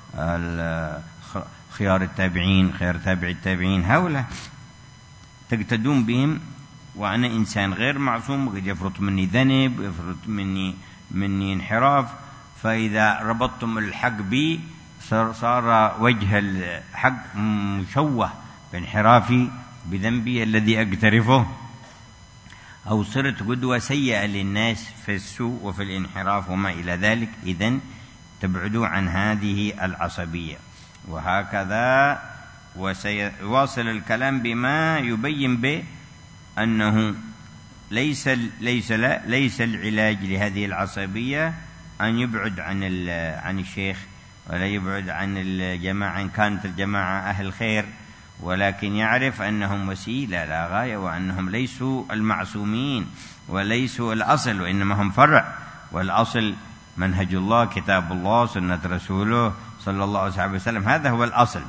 خيار التابعين خيار تابع التابعين، هؤلاء تقتدون بهم. وأنا إنسان غير معصوم وقد يفرط مني ذنب يفرط مني مني انحراف، فإذا ربطتم الحق بي صار وجه الحق مشوه بانحرافي بذنبي الذي أقترفه، أو صرت قدوة سيئة للناس في السوء وفي الانحراف وما إلى ذلك، إذن تبعدوا عن هذه العصبية. وهكذا وسيواصل الكلام بما يبين به أنه ليس ليس ليس العلاج لهذه العصبية أن يبعد عن عن الشيخ ولا يبعد عن الجماعة إن كانت الجماعة أهل خير، ولكن يعرف أنهم وسيلة لا غاية، وأنهم ليسوا المعصومين وليسوا الأصل، وإنما هم فرع، والأصل منهج الله، كتاب الله، سنة رسوله صلى الله عليه وسلم، هذا هو الأصل.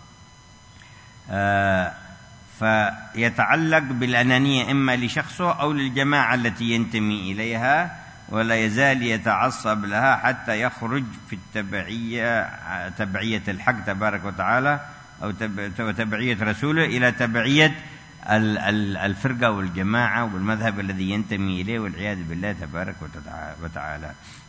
آه فيتعلق بالأنانية إما لشخصه أو للجماعة التي ينتمي إليها، ولا يزال يتعصب لها حتى يخرج في التبعية، تبعية الحق تبارك وتعالى أو تبعية رسوله إلى تبعية الفرقة والجماعة والمذهب الذي ينتمي إليه، والعياذ بالله تبارك وتعالى.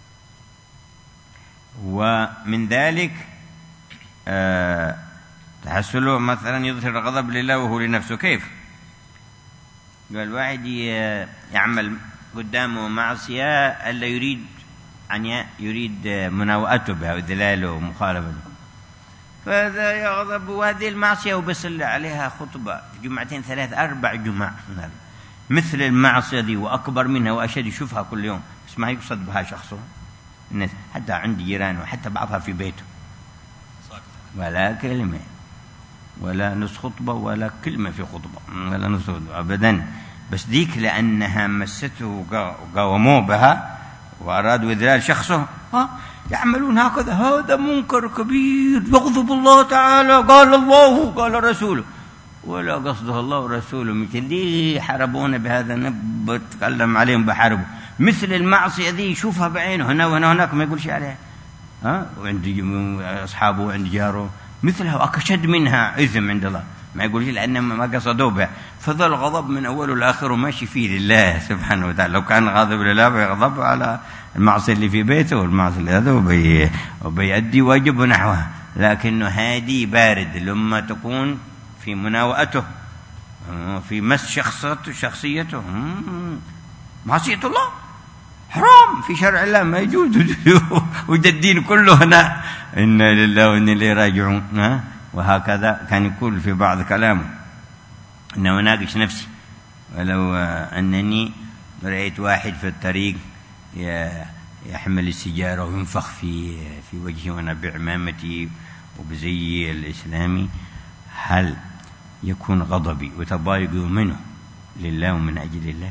ومن ذلك آه تحصله مثلا يظهر الغضب لله وهو لنفسه. كيف؟ قال واحد يعمل قدامه معصية ألا يريد أن يريد مناوئته بها وذلاله ومخالفته، فهذا يغضب، وهذه المعصية وبيصلي عليها خطبة جمعتين ثلاث أربع جمع مثل المعصية دي وأكبر منها وأشد، يشوفها كل يوم بس ما يقصد بها شخصه، الناس حتى عند جيرانه وحتى بعضها في بيته، ولا كلمة ولا نص خطبة ولا كلمة في خطبة ولا نص خطبة أبدا، بس ديك لأنها مسته وقاوموه بها وأرادوا إذلال شخصه ها يعملون هكذا. هذا منكر كبير يغضب الله تعالى، قال الله قال رسوله، ولا قصده الله ورسوله، مثل دي حاربونا بهذا، نتكلم عليهم بحاربوا، مثل المعصية دي يشوفها بعينه هنا وهنا هناك ما يقول شيء عليها، ها وعند أصحابه وعند جاره مثلها وأكشد منها إثم عند الله، ما يقول شيء لأن ما قصدوا بها، فذا الغضب من أوله لآخره ماشي فيه لله سبحانه وتعالى. لو كان غاضب لله بيغضب على المعصية اللي في بيته والمعصية اللي هذا وبي وبيأدي واجبه نحوها، لكنه هادي بارد لما تكون في مناوئته في مس شخصيته شخصيته معصية الله حرام في شرع الله ما يجوز، وده الدين كله هنا إنا لله وإنا إليه راجعون. وهكذا كان يقول في بعض كلامه إنه ناقش نفسي، ولو أنني رأيت واحد في الطريق يحمل السيجارة وينفخ في في وجهي وأنا بعمامتي وبزيي الإسلامي، هل يكون غضبي وتضايقي منه لله ومن أجل الله؟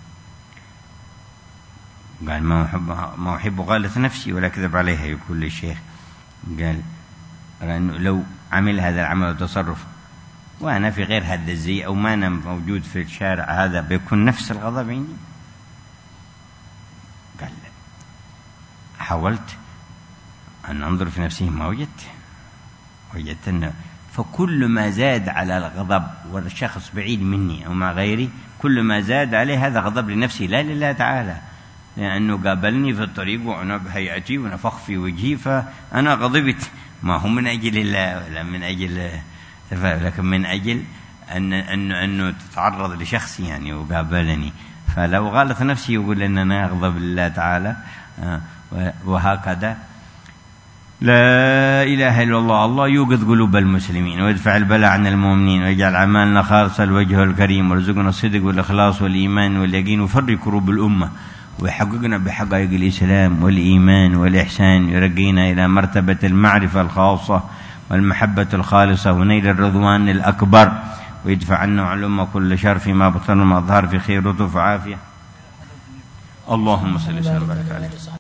قال ما أحب ما أحب غالة نفسي ولا كذب عليها، يقول للشيخ قال لأنه لو عمل هذا العمل وتصرف وأنا في غير هذا الزي أو ما أنا موجود في الشارع هذا بيكون نفس الغضب عندي. قال حاولت أن أنظر في نفسي ما وجدت وجدت أن فكل ما زاد على الغضب والشخص بعيد مني أو مع غيري كل ما زاد عليه هذا غضب لنفسي لا لله تعالى، لأنه قابلني في الطريق وأنا بهيئتي ونفخ في وجهي فأنا غضبت، ما هو من أجل الله ولا من أجل لكن من أجل أن أنه أنه تتعرض لشخصي يعني وقابلني، فلو غلط نفسي يقول أن أنا أغضب لله تعالى. وهكذا لا إله إلا الله، الله يوقظ قلوب المسلمين ويدفع البلاء عن المؤمنين ويجعل أعمالنا خالصة لوجهه الكريم، ويرزقنا الصدق والإخلاص والإيمان واليقين ويفرج كروب الأمة ويحققنا بحقائق الإسلام والإيمان والإحسان، يرقينا إلى مرتبة المعرفة الخاصة والمحبة الخالصة ونيل الرضوان الأكبر، ويدفع عنا علوم كل شر فيما بطن وما ظهر في خير لطف وعافية. اللهم صل وسلم وبارك عليه.